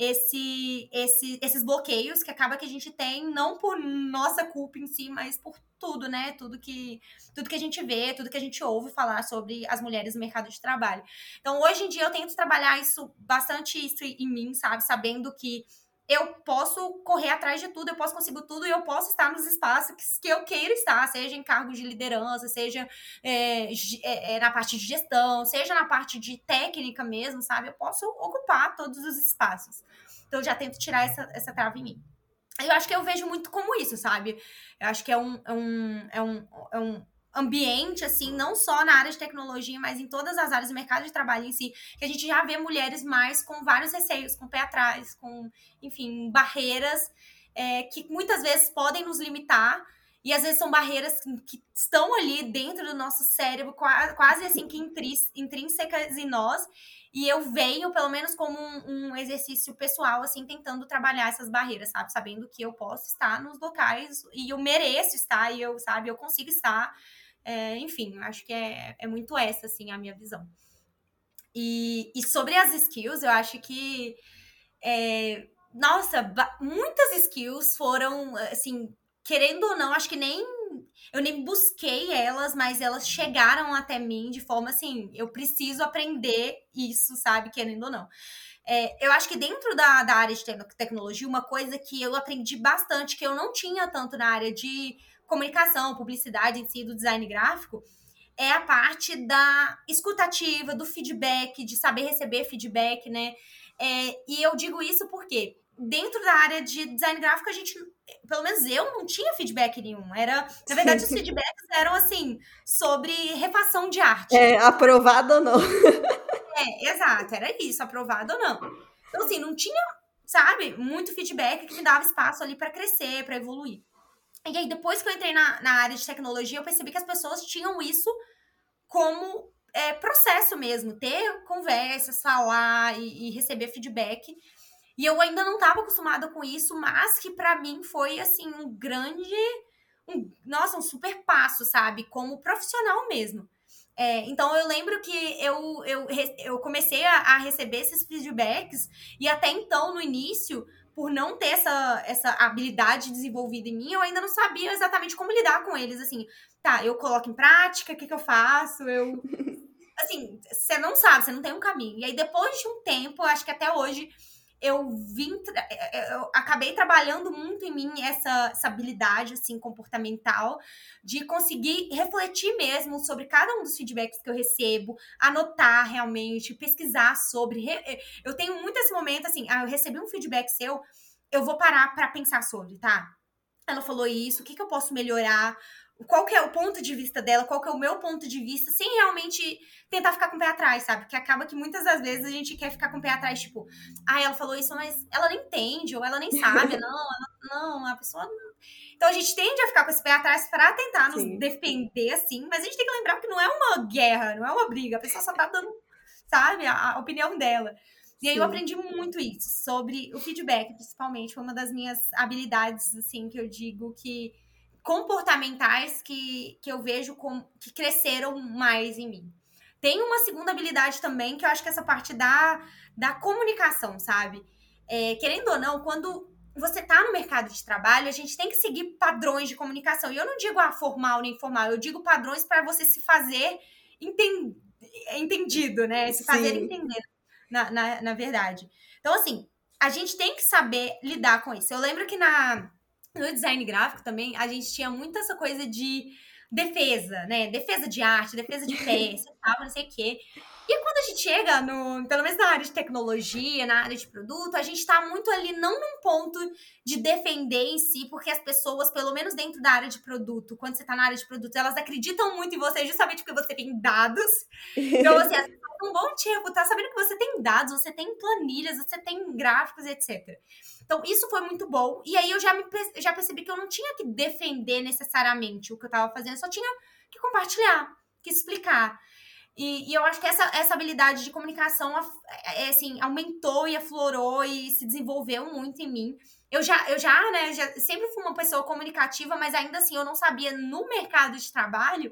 esse, esse, esses bloqueios que acaba que a gente tem, não por nossa culpa em si, mas por tudo, né? Tudo que, tudo que a gente vê, tudo que a gente ouve falar sobre as mulheres no mercado de trabalho. Então, hoje em dia, eu tento trabalhar isso, bastante isso em mim, sabe? Sabendo que eu posso correr atrás de tudo, eu posso conseguir tudo e eu posso estar nos espaços que eu queira estar, seja em cargos de liderança, seja é, é, na parte de gestão, seja na parte de técnica mesmo, sabe? Eu posso ocupar todos os espaços. Então, eu já tento tirar essa, essa trava em mim. Eu acho que eu vejo muito como isso, sabe? Eu acho que é um, é um, é um, é um ambiente, assim, não só na área de tecnologia, mas em todas as áreas do mercado de trabalho em si, que a gente já vê mulheres mais com vários receios, com o pé atrás, com, enfim, barreiras é, que muitas vezes podem nos limitar, e às vezes são barreiras que, que estão ali dentro do nosso cérebro, quase, quase assim que intrínsecas em nós, e eu venho, pelo menos, como um, um exercício pessoal, assim, tentando trabalhar essas barreiras, sabe? Sabendo que eu posso estar nos locais e eu mereço estar, e eu, sabe, eu consigo estar. É, enfim, acho que é, é muito essa, assim, a minha visão. E, e sobre as skills, eu acho que... É, nossa, muitas skills foram, assim, querendo ou não, acho que nem... Eu nem busquei elas, mas elas chegaram até mim de forma assim, eu preciso aprender isso, sabe? Querendo ou não. É, eu acho que dentro da, da área de te- tecnologia, uma coisa que eu aprendi bastante, que eu não tinha tanto na área de comunicação, publicidade em si, do design gráfico, é a parte da escutativa, do feedback, de saber receber feedback, né? É, e eu digo isso porque dentro da área de design gráfico, a gente, pelo menos eu, não tinha feedback nenhum. Era, na verdade, os feedbacks eram assim, sobre refação de arte. É, aprovado ou não. É, exato, era isso, aprovado ou não. Então, assim, não tinha, sabe, muito feedback que me dava espaço ali para crescer, para evoluir. E aí, depois que eu entrei na, na área de tecnologia, eu percebi que as pessoas tinham isso como é, processo mesmo, ter conversas, falar e, e receber feedback. E eu ainda não estava acostumada com isso, mas que para mim foi, assim, um grande... Um, nossa, um super passo, sabe? Como profissional mesmo. É, então, eu lembro que eu, eu, eu comecei a, a receber esses feedbacks e até então, no início, por não ter essa, essa habilidade desenvolvida em mim, eu ainda não sabia exatamente como lidar com eles, assim. Tá, eu coloco em prática, o que, que eu faço? Eu... Assim, você não sabe, você não tem um caminho. E aí, depois de um tempo, acho que até hoje... eu vim, eu acabei trabalhando muito em mim essa, essa habilidade, assim, comportamental, de conseguir refletir mesmo sobre cada um dos feedbacks que eu recebo, anotar realmente, pesquisar sobre. Eu tenho muito esse momento, assim, ah, eu recebi um feedback seu, eu vou parar para pensar sobre, tá? Ela falou isso, o que, que eu posso melhorar? Qual que é o ponto de vista dela, qual que é o meu ponto de vista, sem realmente tentar ficar com o pé atrás, sabe? Porque acaba que muitas das vezes a gente quer ficar com o pé atrás, tipo, ah, ela falou isso, mas ela nem entende, ou ela nem sabe, não, ela não, a pessoa não... Então a gente tende a ficar com esse pé atrás para tentar nos Sim. defender, assim, mas a gente tem que lembrar que não é uma guerra, não é uma briga, a pessoa só tá dando, sabe, a, a opinião dela. E aí eu Sim. aprendi muito isso, sobre o feedback, principalmente, foi uma das minhas habilidades, assim, que eu digo que comportamentais que, que eu vejo com, que cresceram mais em mim. Tem uma segunda habilidade também, que eu acho que é essa parte da, da comunicação, sabe? É, querendo ou não, quando você tá no mercado de trabalho, a gente tem que seguir padrões de comunicação. E eu não digo ah, formal nem informal, eu digo padrões para você se fazer enten- entendido, né? Se fazer Sim. entender, na, na, na verdade. Então, assim, a gente tem que saber lidar com isso. Eu lembro que na, no design gráfico também, a gente tinha muito essa coisa de defesa, né? Defesa de arte, defesa de peça e tal, não sei o quê. E quando a gente chega, no, pelo menos na área de tecnologia, na área de produto, a gente tá muito ali, não num ponto de defender em si, porque as pessoas, pelo menos dentro da área de produto, quando você tá na área de produto, elas acreditam muito em você justamente porque você tem dados. Então, assim, as pessoas não vão te refutar sabendo que você tem dados, você tem planilhas, você tem gráficos, etcétera. Então, isso foi muito bom. E aí eu já, me, já percebi que eu não tinha que defender necessariamente o que eu tava fazendo, eu só tinha que compartilhar, que explicar. E, e eu acho que essa, essa habilidade de comunicação é, assim, aumentou e aflorou e se desenvolveu muito em mim. Eu já, eu já, né, já sempre fui uma pessoa comunicativa, mas ainda assim eu não sabia no mercado de trabalho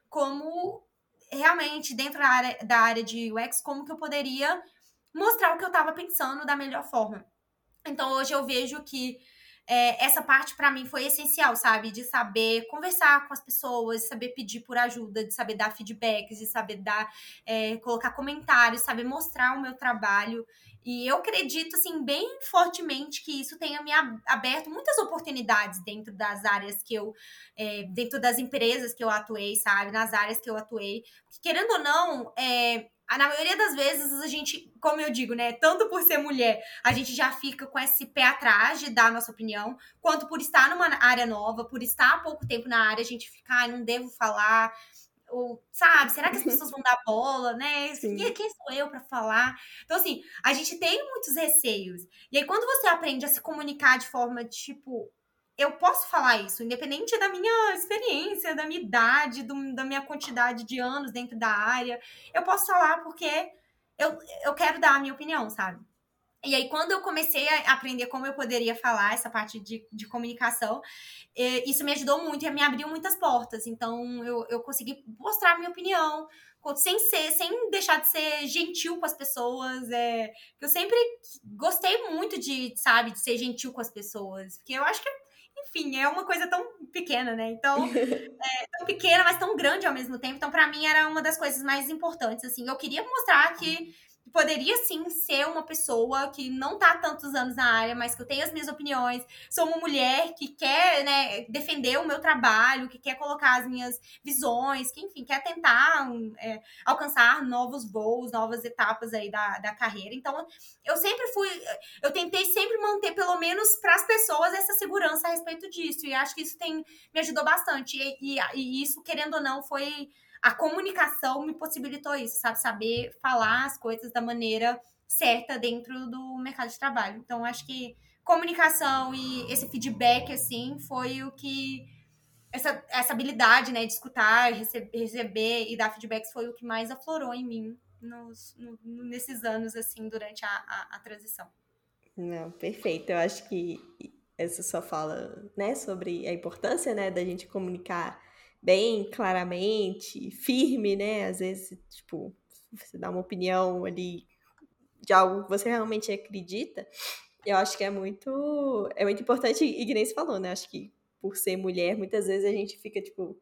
como realmente dentro da área, da área de U X, como que eu poderia mostrar o que eu estava pensando da melhor forma. Então hoje eu vejo que é, essa parte para mim foi essencial, sabe? De saber conversar com as pessoas, de saber pedir por ajuda, de saber dar feedbacks, de saber dar, é, colocar comentários, saber mostrar o meu trabalho. E eu acredito, assim, bem fortemente que isso tenha me aberto muitas oportunidades dentro das áreas que eu, é, dentro das empresas que eu atuei, sabe? Nas áreas que eu atuei. Porque, querendo ou não, é, na maioria das vezes a gente, como eu digo, né? Tanto por ser mulher, a gente já fica com esse pé atrás de dar a nossa opinião, quanto por estar numa área nova, por estar há pouco tempo na área, a gente fica, ah, não devo falar, ou, sabe, será que as pessoas vão dar bola, né? Sim. Quem sou eu para falar? Então, assim, a gente tem muitos receios. E aí, quando você aprende a se comunicar de forma, tipo, eu posso falar isso, independente da minha experiência, da minha idade, do, da minha quantidade de anos dentro da área, eu posso falar porque eu, eu quero dar a minha opinião, sabe? E aí, quando eu comecei a aprender como eu poderia falar essa parte de, de comunicação, eh, isso me ajudou muito e me abriu muitas portas. Então, eu, eu consegui mostrar a minha opinião, sem ser, sem deixar de ser gentil com as pessoas. É, eu sempre gostei muito de, sabe, de ser gentil com as pessoas. Porque eu acho que, enfim, é uma coisa tão pequena, né? Então, é tão pequena, mas tão grande ao mesmo tempo. Então, para mim, era uma das coisas mais importantes, assim. Eu queria mostrar que poderia sim ser uma pessoa que não tá há tantos anos na área, mas que eu tenho as minhas opiniões. Sou uma mulher que quer, né, defender o meu trabalho, que quer colocar as minhas visões, que, enfim, quer tentar é, alcançar novos voos, novas etapas aí da, da carreira. Então, eu sempre fui... Eu tentei sempre manter, pelo menos para as pessoas, essa segurança a respeito disso. E acho que isso tem, me ajudou bastante. E, e, e isso, querendo ou não, foi... A comunicação me possibilitou isso, sabe? Saber falar as coisas da maneira certa dentro do mercado de trabalho. Então, acho que comunicação e esse feedback, assim, foi o que... Essa, essa habilidade, né, de escutar, receber, receber e dar feedbacks foi o que mais aflorou em mim nos, no, nesses anos, assim, durante a, a, a transição. Não, perfeito. Eu acho que essa sua fala, né, sobre a importância, né, da gente comunicar bem claramente, firme, né? Às vezes, tipo, você dá uma opinião ali de algo que você realmente acredita, eu acho que é muito, é muito importante, e que nem você falou, né? Acho que por ser mulher, muitas vezes a gente fica, tipo,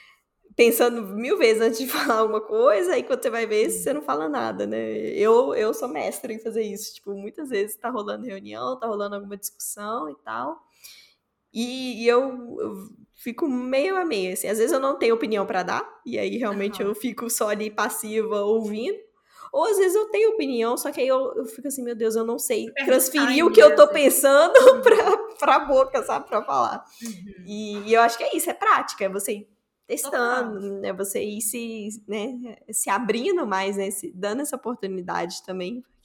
pensando mil vezes antes de falar alguma coisa, aí quando você vai ver, você não fala nada, né? Eu, eu sou mestra em fazer isso, tipo, muitas vezes tá rolando reunião, tá rolando alguma discussão e tal, e, e eu, eu fico meio a meio, assim, às vezes eu não tenho opinião pra dar, e aí realmente Uhum. eu fico só ali passiva ouvindo, ou às vezes eu tenho opinião, só que aí eu, eu fico assim, meu Deus, eu não sei transferir time, o que eu né, tô às vezes. pensando pra, pra boca, sabe, pra falar. Uhum. E, e eu acho que é isso, é prática, é você ir Total. testando, né, você ir se, né, se abrindo mais, né, se, dando essa oportunidade também, porque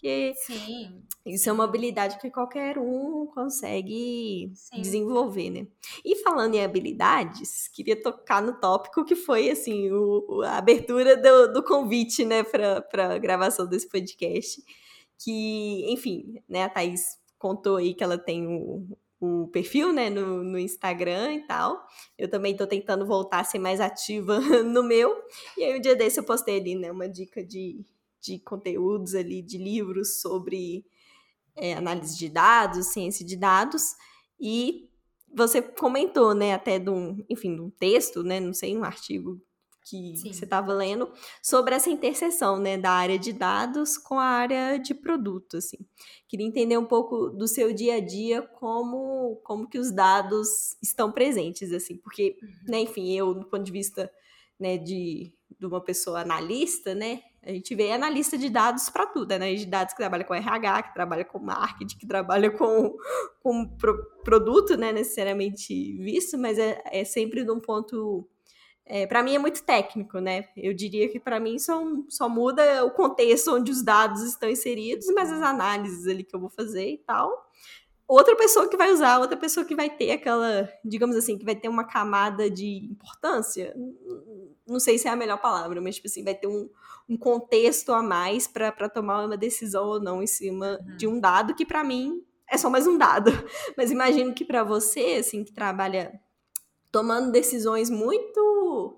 porque Sim. isso sim. é uma habilidade que qualquer um consegue Sim. desenvolver, né? E falando em habilidades, queria tocar no tópico que foi, assim, o, a abertura do, do convite, né, para a gravação desse podcast. Que, enfim, né, a Thaís contou aí que ela tem o, o perfil, né, no, no Instagram e tal. Eu também tô tentando voltar a ser mais ativa no meu. E aí, um dia desse eu postei ali, né, uma dica de, de conteúdos ali, de livros sobre é, análise de dados, ciência de dados, e você comentou, né, até de um, enfim, de um texto, né, não sei, um artigo que Sim. você estava lendo, sobre essa interseção, né, da área de dados com a área de produto, assim. Queria entender um pouco do seu dia a dia, como, como que os dados estão presentes, assim, porque, Uhum. né, enfim, eu, do ponto de vista, né, de, de uma pessoa analista, né, a gente vê analista de dados para tudo, né? Analista de dados que trabalha com R H, que trabalha com marketing, que trabalha com, com pro, produto, né? Necessariamente visto, mas é, é sempre de um ponto... É, para mim é muito técnico, né? Eu diria que para mim só, só muda o contexto onde os dados estão inseridos, mas as análises ali que eu vou fazer e tal... Outra pessoa que vai usar, outra pessoa que vai ter aquela, digamos assim, que vai ter uma camada de importância, não sei se é a melhor palavra, mas tipo assim, vai ter um, um contexto a mais para tomar uma decisão ou não em cima uhum. de um dado que para mim é só mais um dado. Mas imagino que para você, assim, que trabalha tomando decisões muito...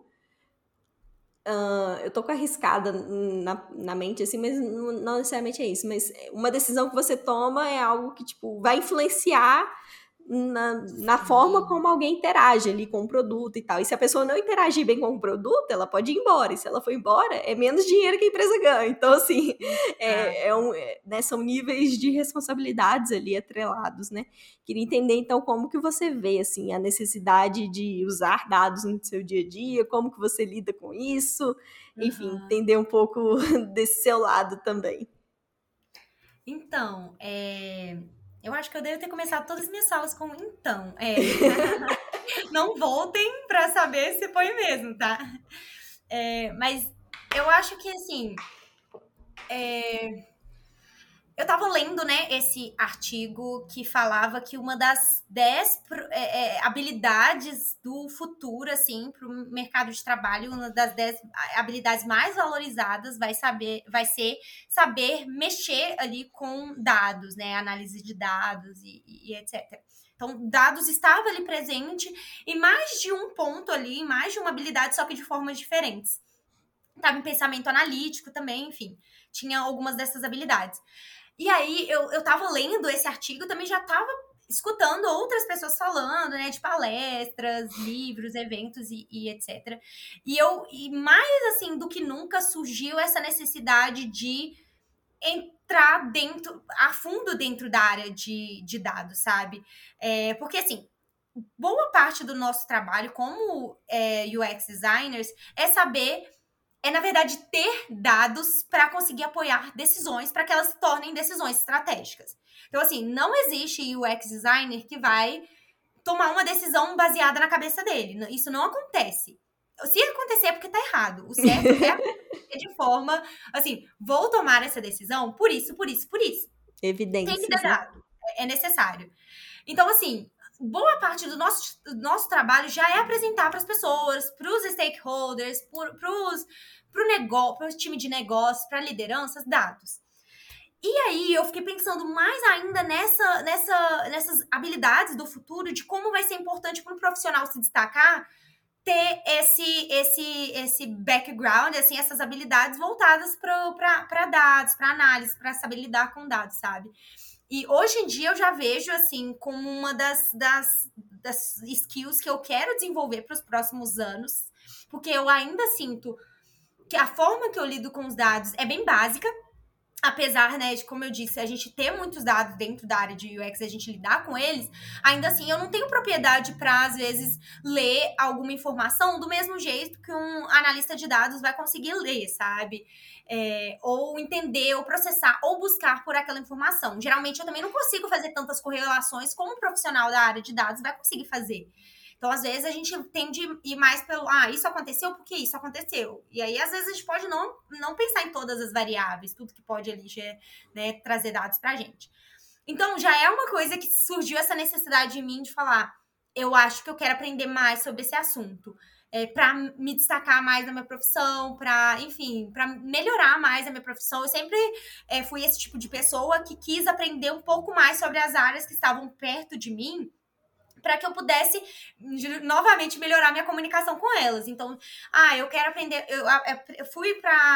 Uh, eu tô com arriscada na, na mente, assim, mas não, não necessariamente é isso. Mas uma decisão que você toma é algo que, tipo, vai influenciar na, na forma como alguém interage ali com o produto e tal. E se a pessoa não interagir bem com o produto, ela pode ir embora. E se ela for embora, é menos dinheiro que a empresa ganha. Então, assim, é, é um, é, né, são níveis de responsabilidades ali atrelados, né? Queria entender, então, como que você vê, assim, a necessidade de usar dados no seu dia a dia, como que você lida com isso, enfim, uhum. entender um pouco desse seu lado também. Então, é... eu acho que eu devo ter começado todas as minhas salas com então. É. Não voltem para saber se foi mesmo, tá? É, mas eu acho que, assim... É... Eu tava lendo, né, esse artigo que falava que uma das dez é, é, habilidades do futuro, assim, para o mercado de trabalho, uma das dez habilidades mais valorizadas vai, saber, vai ser saber mexer ali com dados, né, análise de dados e, e etcétera. Então, dados estava ali presente em mais de um ponto ali, em mais de uma habilidade, só que de formas diferentes. Estava em pensamento analítico também, enfim, tinha algumas dessas habilidades. E aí, eu, eu tava lendo esse artigo, também já tava escutando outras pessoas falando, né, de palestras, livros, eventos e, e etcétera. E eu, e mais assim do que nunca, surgiu essa necessidade de entrar dentro, a fundo dentro da área de, de dados, sabe? É, porque, assim, boa parte do nosso trabalho como é, U X designers é saber... é, na verdade, ter dados para conseguir apoiar decisões, para que elas se tornem decisões estratégicas. Então, assim, não existe U X designer que vai tomar uma decisão baseada na cabeça dele. Isso não acontece. Se acontecer é porque tá errado. O certo é acontecer de forma, assim, vou tomar essa decisão por isso, por isso, por isso. Evidências. Tem que ter dado. É necessário. Então, assim... boa parte do nosso, do nosso trabalho já é apresentar para as pessoas, para os stakeholders, para o negócio, para o time de negócios, para lideranças, dados. E aí eu fiquei pensando mais ainda nessa, nessa, nessas habilidades do futuro, de como vai ser importante para um profissional se destacar, ter esse, esse, esse background, assim, essas habilidades voltadas para dados, para análise, para saber lidar com dados, sabe? E hoje em dia eu já vejo, assim, como uma das, das, das skills que eu quero desenvolver para os próximos anos, porque eu ainda sinto que a forma que eu lido com os dados é bem básica, apesar, né, de, como eu disse, a gente ter muitos dados dentro da área de U X, a gente lidar com eles, ainda assim eu não tenho propriedade para, às vezes, ler alguma informação do mesmo jeito que um analista de dados vai conseguir ler, sabe? É, ou entender, ou processar, ou buscar por aquela informação. Geralmente eu também não consigo fazer tantas correlações como um profissional da área de dados vai conseguir fazer. Então, Então, às vezes, a gente tende a ir mais pelo, ah, isso aconteceu porque isso aconteceu. E aí, às vezes, a gente pode não, não pensar em todas as variáveis, tudo que pode ali, né, trazer dados pra gente. Então, já é uma coisa que surgiu essa necessidade de mim de falar, eu acho que eu quero aprender mais sobre esse assunto. É, para me destacar mais na minha profissão, para, enfim, para melhorar mais a minha profissão. Eu sempre é, fui esse tipo de pessoa que quis aprender um pouco mais sobre as áreas que estavam perto de mim, para que eu pudesse novamente melhorar minha comunicação com elas. Então, ah, eu quero aprender. Eu, eu fui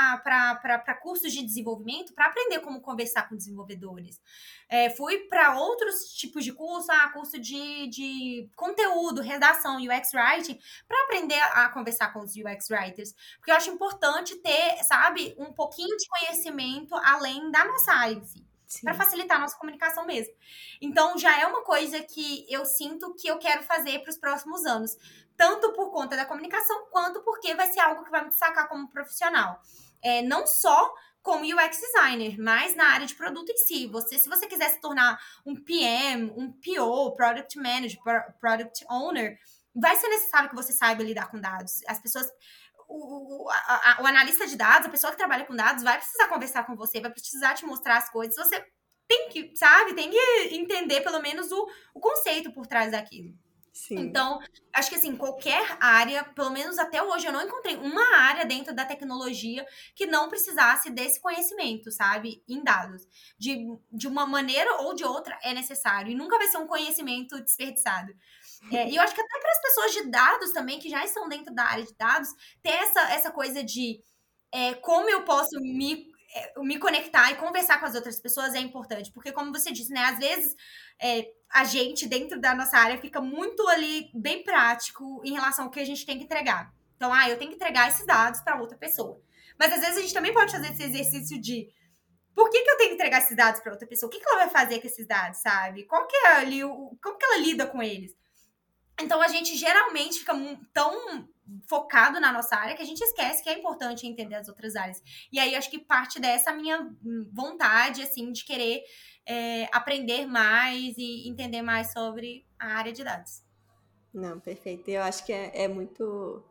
para cursos de desenvolvimento para aprender como conversar com desenvolvedores. É, fui para outros tipos de curso, ah, curso de, de conteúdo, redação, U X Writing, para aprender a conversar com os U X Writers. Porque eu acho importante ter, sabe, um pouquinho de conhecimento além da nossa área em si. Para facilitar a nossa comunicação mesmo. Então, já é uma coisa que eu sinto que eu quero fazer para os próximos anos. Tanto por conta da comunicação, quanto porque vai ser algo que vai me destacar como profissional. É, não só como U X designer, mas na área de produto em si. Você, se você quiser se tornar um P M, um P O, Product Manager, Product Owner, vai ser necessário que você saiba lidar com dados. As pessoas... O, o, a, a, o analista de dados, a pessoa que trabalha com dados, vai precisar conversar com você, vai precisar te mostrar as coisas. Você tem que, sabe, tem que entender pelo menos o, o conceito por trás daquilo. Sim. Então, acho que assim, qualquer área, pelo menos até hoje, eu não encontrei uma área dentro da tecnologia que não precisasse desse conhecimento, sabe, em dados. De, de uma maneira ou de outra é necessário. E nunca vai ser um conhecimento desperdiçado. É, e eu acho que até para as pessoas de dados também, que já estão dentro da área de dados, ter essa, essa coisa de é, como eu posso me, é, me conectar e conversar com as outras pessoas é importante. Porque, como você disse, né, às vezes é, a gente, dentro da nossa área, fica muito ali bem prático em relação ao que a gente tem que entregar. Então, ah, eu tenho que entregar esses dados para outra pessoa. Mas, às vezes, a gente também pode fazer esse exercício de por que, que eu tenho que entregar esses dados para outra pessoa? O que, que ela vai fazer com esses dados, sabe? Qual que é ali, o, como que ela lida com eles? Então, a gente geralmente fica tão focado na nossa área que a gente esquece que é importante entender as outras áreas. E aí, acho que parte dessa minha vontade, assim, de querer é, aprender mais e entender mais sobre a área de dados. Não, perfeito. Eu acho que é, é muito...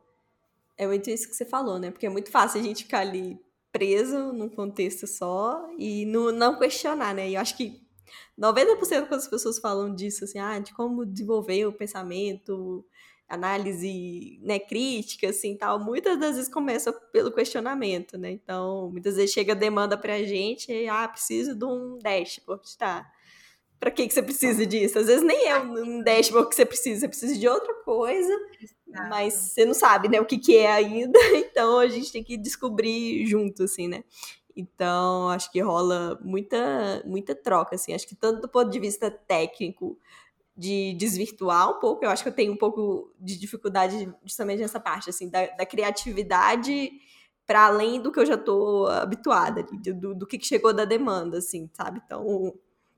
É muito isso que você falou, né? Porque é muito fácil a gente ficar ali preso num contexto só e no, não questionar, né? E eu acho que noventa por cento das pessoas falam disso, assim, ah, de como desenvolver o pensamento, análise, né, crítica, assim, tal. Muitas das vezes começa pelo questionamento, né? Então, muitas vezes chega a demanda pra gente, e, ah, preciso de um dashboard, tá? Pra que que você precisa disso? Às vezes nem é um dashboard que você precisa, você precisa de outra coisa, Exato. Mas você não sabe, né, o que que é ainda, então a gente tem que descobrir junto, assim, né? Então, acho que rola muita, muita troca, assim. Acho que tanto do ponto de vista técnico, de desvirtuar um pouco, eu acho que eu tenho um pouco de dificuldade justamente nessa parte, assim, da, da criatividade para além do que eu já tô habituada, do, do que chegou da demanda, assim, sabe? Então,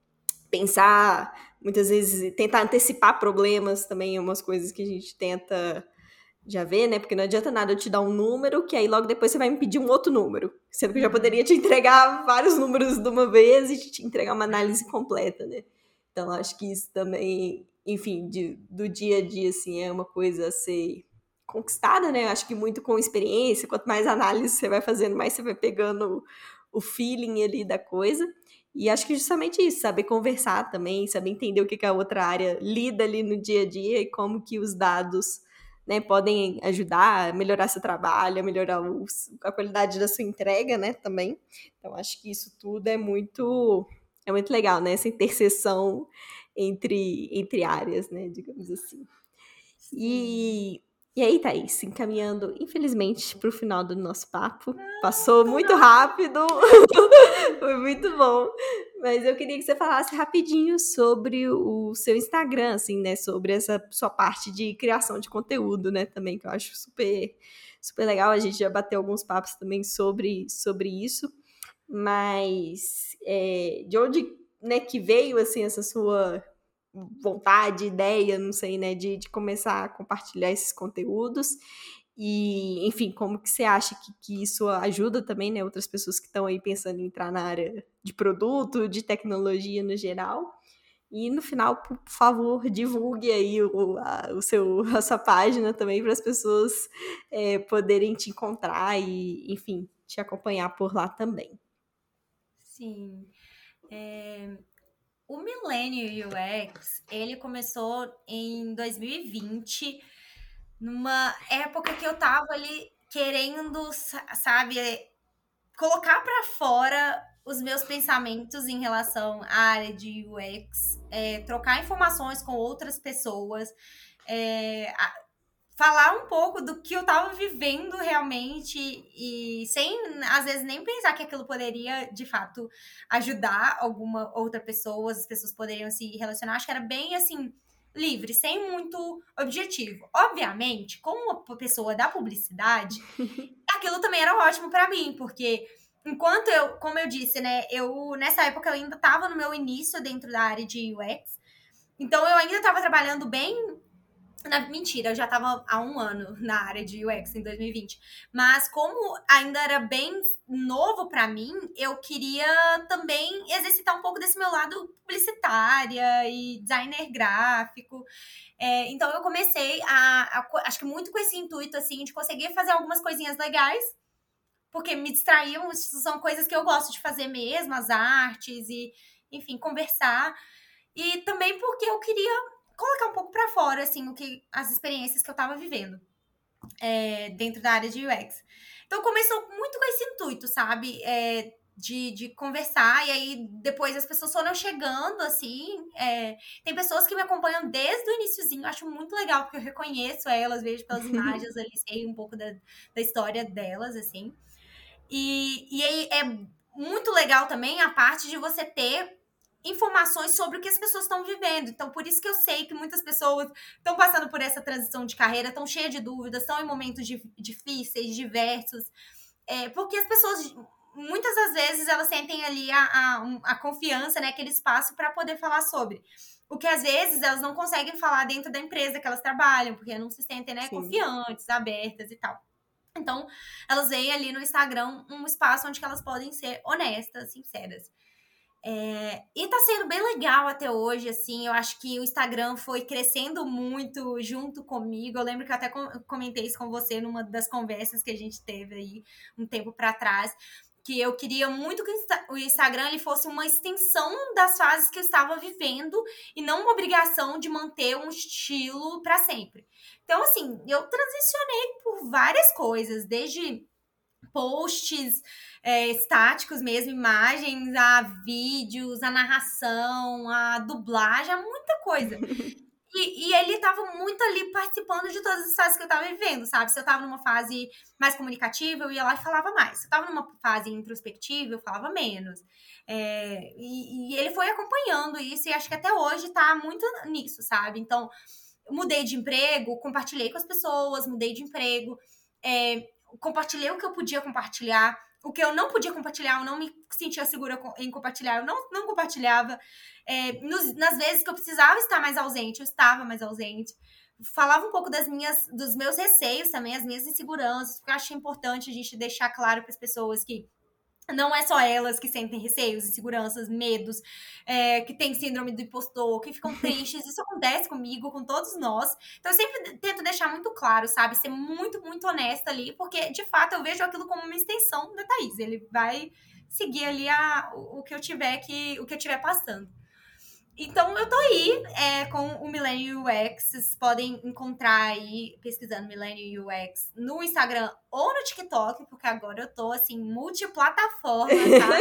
pensar, muitas vezes, tentar antecipar problemas também é umas coisas que a gente tenta... já vê, né? Porque não adianta nada eu te dar um número, que aí logo depois você vai me pedir um outro número. Sendo que eu já poderia te entregar vários números de uma vez e te entregar uma análise completa, né? Então, acho que isso também, enfim, de, do dia a dia, assim, é uma coisa a ser conquistada, né? Acho que muito com experiência, quanto mais análise você vai fazendo, mais você vai pegando o feeling ali da coisa. E acho que justamente isso, saber conversar também, saber entender o que, que a outra área lida ali no dia a dia e como que os dados... né, podem ajudar a melhorar seu trabalho, a melhorar o, a qualidade da sua entrega, né, também. Então, acho que isso tudo é muito, é muito legal, né, essa interseção entre, entre áreas, né, digamos assim. E, e aí, Thaís, encaminhando, infelizmente, para o final do nosso papo. Passou muito rápido, foi muito bom. Mas eu queria que você falasse rapidinho sobre o seu Instagram, assim, né? Sobre essa sua parte de criação de conteúdo, né? Também, que eu acho super, super legal. A gente já bateu alguns papos também sobre, sobre isso. Mas é, de onde, né, que veio, assim, essa sua vontade, ideia, não sei, né? De, de começar a compartilhar esses conteúdos. E, enfim, como que você acha que, que isso ajuda também, né, outras pessoas que estão aí pensando em entrar na área de produto, de tecnologia no geral? E no final, por favor, divulgue aí o, a, o seu, a sua página também para as pessoas é, poderem te encontrar e, enfim, te acompanhar por lá também. Sim. É... O Millennium U X, ele começou em dois mil e vinte, numa época que eu tava ali querendo, sabe, colocar para fora os meus pensamentos em relação à área de U X, é, trocar informações com outras pessoas, é, a, falar um pouco do que eu tava vivendo realmente e sem, às vezes, nem pensar que aquilo poderia, de fato, ajudar alguma outra pessoa, as pessoas poderiam se relacionar. Acho que era bem, assim, livre, sem muito objetivo. Obviamente, como uma pessoa da publicidade, aquilo também era ótimo para mim, porque enquanto eu, como eu disse, né, eu nessa época eu ainda estava no meu início dentro da área de U X, então eu ainda estava trabalhando bem. Na, mentira, eu já estava há um ano na área de U X em dois mil e vinte. Mas como ainda era bem novo para mim, eu queria também exercitar um pouco desse meu lado publicitária e designer gráfico. É, então eu comecei a, a, acho que muito com esse intuito assim de conseguir fazer algumas coisinhas legais, porque me distraíam, são coisas que eu gosto de fazer mesmo, as artes e, enfim, conversar. E também porque eu queria colocar um pouco para fora, assim, o que, as experiências que eu tava vivendo é, dentro da área de U X. Então, começou muito com esse intuito, sabe? É, de, de conversar, e aí depois as pessoas foram chegando, assim. É, tem pessoas que me acompanham desde o iniciozinho, acho muito legal, porque eu reconheço elas, vejo pelas imagens ali, sei um pouco da, da história delas, assim. E, e aí é muito legal também a parte de você ter informações sobre o que as pessoas estão vivendo. Então, por isso que eu sei que muitas pessoas estão passando por essa transição de carreira, estão cheias de dúvidas, estão em momentos di- difíceis, diversos. É, porque as pessoas, muitas das vezes, elas sentem ali a, a, um- a confiança, né, aquele espaço para poder falar sobre. O que, às vezes, elas não conseguem falar dentro da empresa que elas trabalham, porque não se sentem, né, Sim. confiantes, abertas e tal. Então, elas veem ali no Instagram um espaço onde elas podem ser honestas, sinceras. É, e tá sendo bem legal até hoje, assim, eu acho que o Instagram foi crescendo muito junto comigo. Eu lembro que eu até comentei isso com você numa das conversas que a gente teve aí um tempo para trás, que eu queria muito que o Instagram ele fosse uma extensão das fases que eu estava vivendo e não uma obrigação de manter um estilo para sempre. Então, assim, eu transicionei por várias coisas, desde posts é, estáticos mesmo, imagens, a vídeos, a narração, a dublagem, a muita coisa. E, e ele estava muito ali participando de todas as fases que eu estava vivendo, sabe? Se eu estava numa fase mais comunicativa, eu ia lá e falava mais. Se eu estava numa fase introspectiva, eu falava menos. É, e, e ele foi acompanhando isso, e acho que até hoje está muito nisso, sabe? Então, eu mudei de emprego, compartilhei com as pessoas, mudei de emprego, é, compartilhei o que eu podia compartilhar. O que eu não podia compartilhar, eu não me sentia segura em compartilhar, eu não, não compartilhava. É, nos, nas vezes que eu precisava estar mais ausente, eu estava mais ausente. Falava um pouco das minhas, dos meus receios também, as minhas inseguranças, porque eu acho importante a gente deixar claro para as pessoas que não é só elas que sentem receios, inseguranças, medos, é, que têm síndrome do impostor, que ficam tristes. Isso acontece comigo, com todos nós. Então, eu sempre tento deixar muito claro, sabe? Ser muito, muito honesta ali, porque, de fato, eu vejo aquilo como uma extensão da Thaís. Ele vai seguir ali a, o, o que eu tiver que, o que eu tiver passando. Então, eu tô aí é, com o Millennium U X. Vocês podem encontrar aí, pesquisando Millennium U X, no Instagram ou no TikTok, porque agora eu tô, assim, multiplataforma, tá?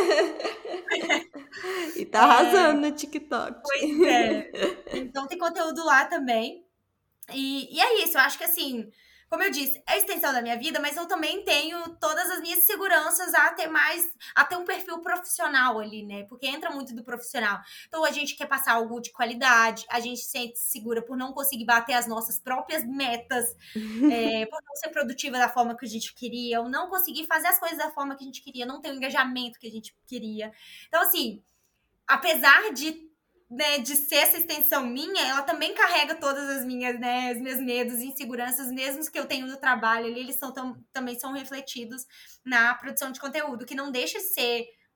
E tá arrasando no TikTok. Pois é. Então, tem conteúdo lá também. E, e é isso, eu acho que assim, como eu disse, é a extensão da minha vida, mas eu também tenho todas as minhas seguranças a ter mais, a ter um perfil profissional ali, né? Porque entra muito do profissional. Então a gente quer passar algo de qualidade, a gente se sente segura por não conseguir bater as nossas próprias metas, é, por não ser produtiva da forma que a gente queria, ou não conseguir fazer as coisas da forma que a gente queria, não ter o engajamento que a gente queria. Então, assim, apesar de né, de ser essa extensão minha, ela também carrega todas as minhas, né, os meus medos e inseguranças, mesmo que eu tenho no trabalho ali, eles são tam, também são refletidos na produção de conteúdo, que não deixa de ser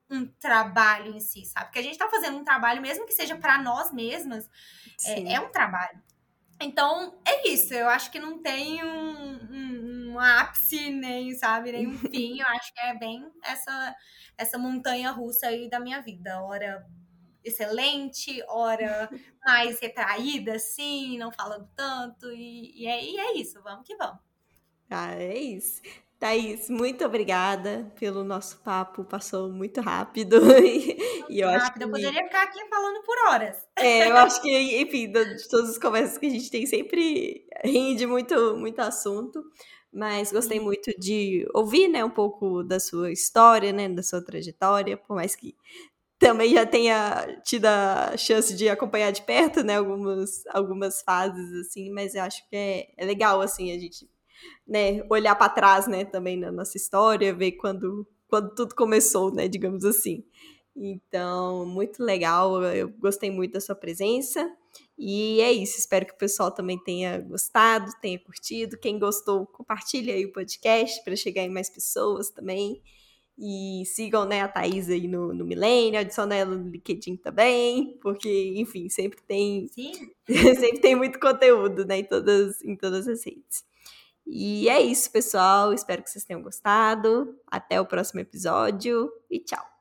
um trabalho em si, sabe? Porque a gente tá fazendo um trabalho, mesmo que seja para nós mesmas, é, é Sim. um trabalho. Então, é isso. Eu acho que não tem um, um, um ápice, nem, sabe, nem um fim. Eu acho que é bem essa, essa montanha russa aí da minha vida. Hora excelente, hora mais retraída, assim, não falando tanto. E, e, é, e é isso. Vamos que vamos. Ah, é isso. Thaís, muito obrigada pelo nosso papo, passou muito rápido. E eu acho Rápido. Eu que poderia ficar aqui falando por horas. É, eu acho que, enfim, de todas as conversas que a gente tem, sempre rende muito, muito assunto, mas gostei Sim. muito de ouvir, né, um pouco da sua história, né, da sua trajetória, por mais que também já tenha tido a chance de acompanhar de perto, né, algumas, algumas fases, assim, mas eu acho que é, é legal, assim, a gente, né, olhar para trás, né, também na nossa história, ver quando, quando tudo começou, né, digamos assim. Então, muito legal, eu gostei muito da sua presença. E é isso, espero que o pessoal também tenha gostado, tenha curtido. Quem gostou, compartilha aí o podcast para chegar em mais pessoas também. E sigam, né, a Thaís aí no, no Milênio, adiciona ela no LinkedIn também, porque, enfim, sempre tem, Sim. sempre tem muito conteúdo, né, em todas, em todas as redes. E é isso, pessoal. Espero que vocês tenham gostado. Até o próximo episódio e tchau!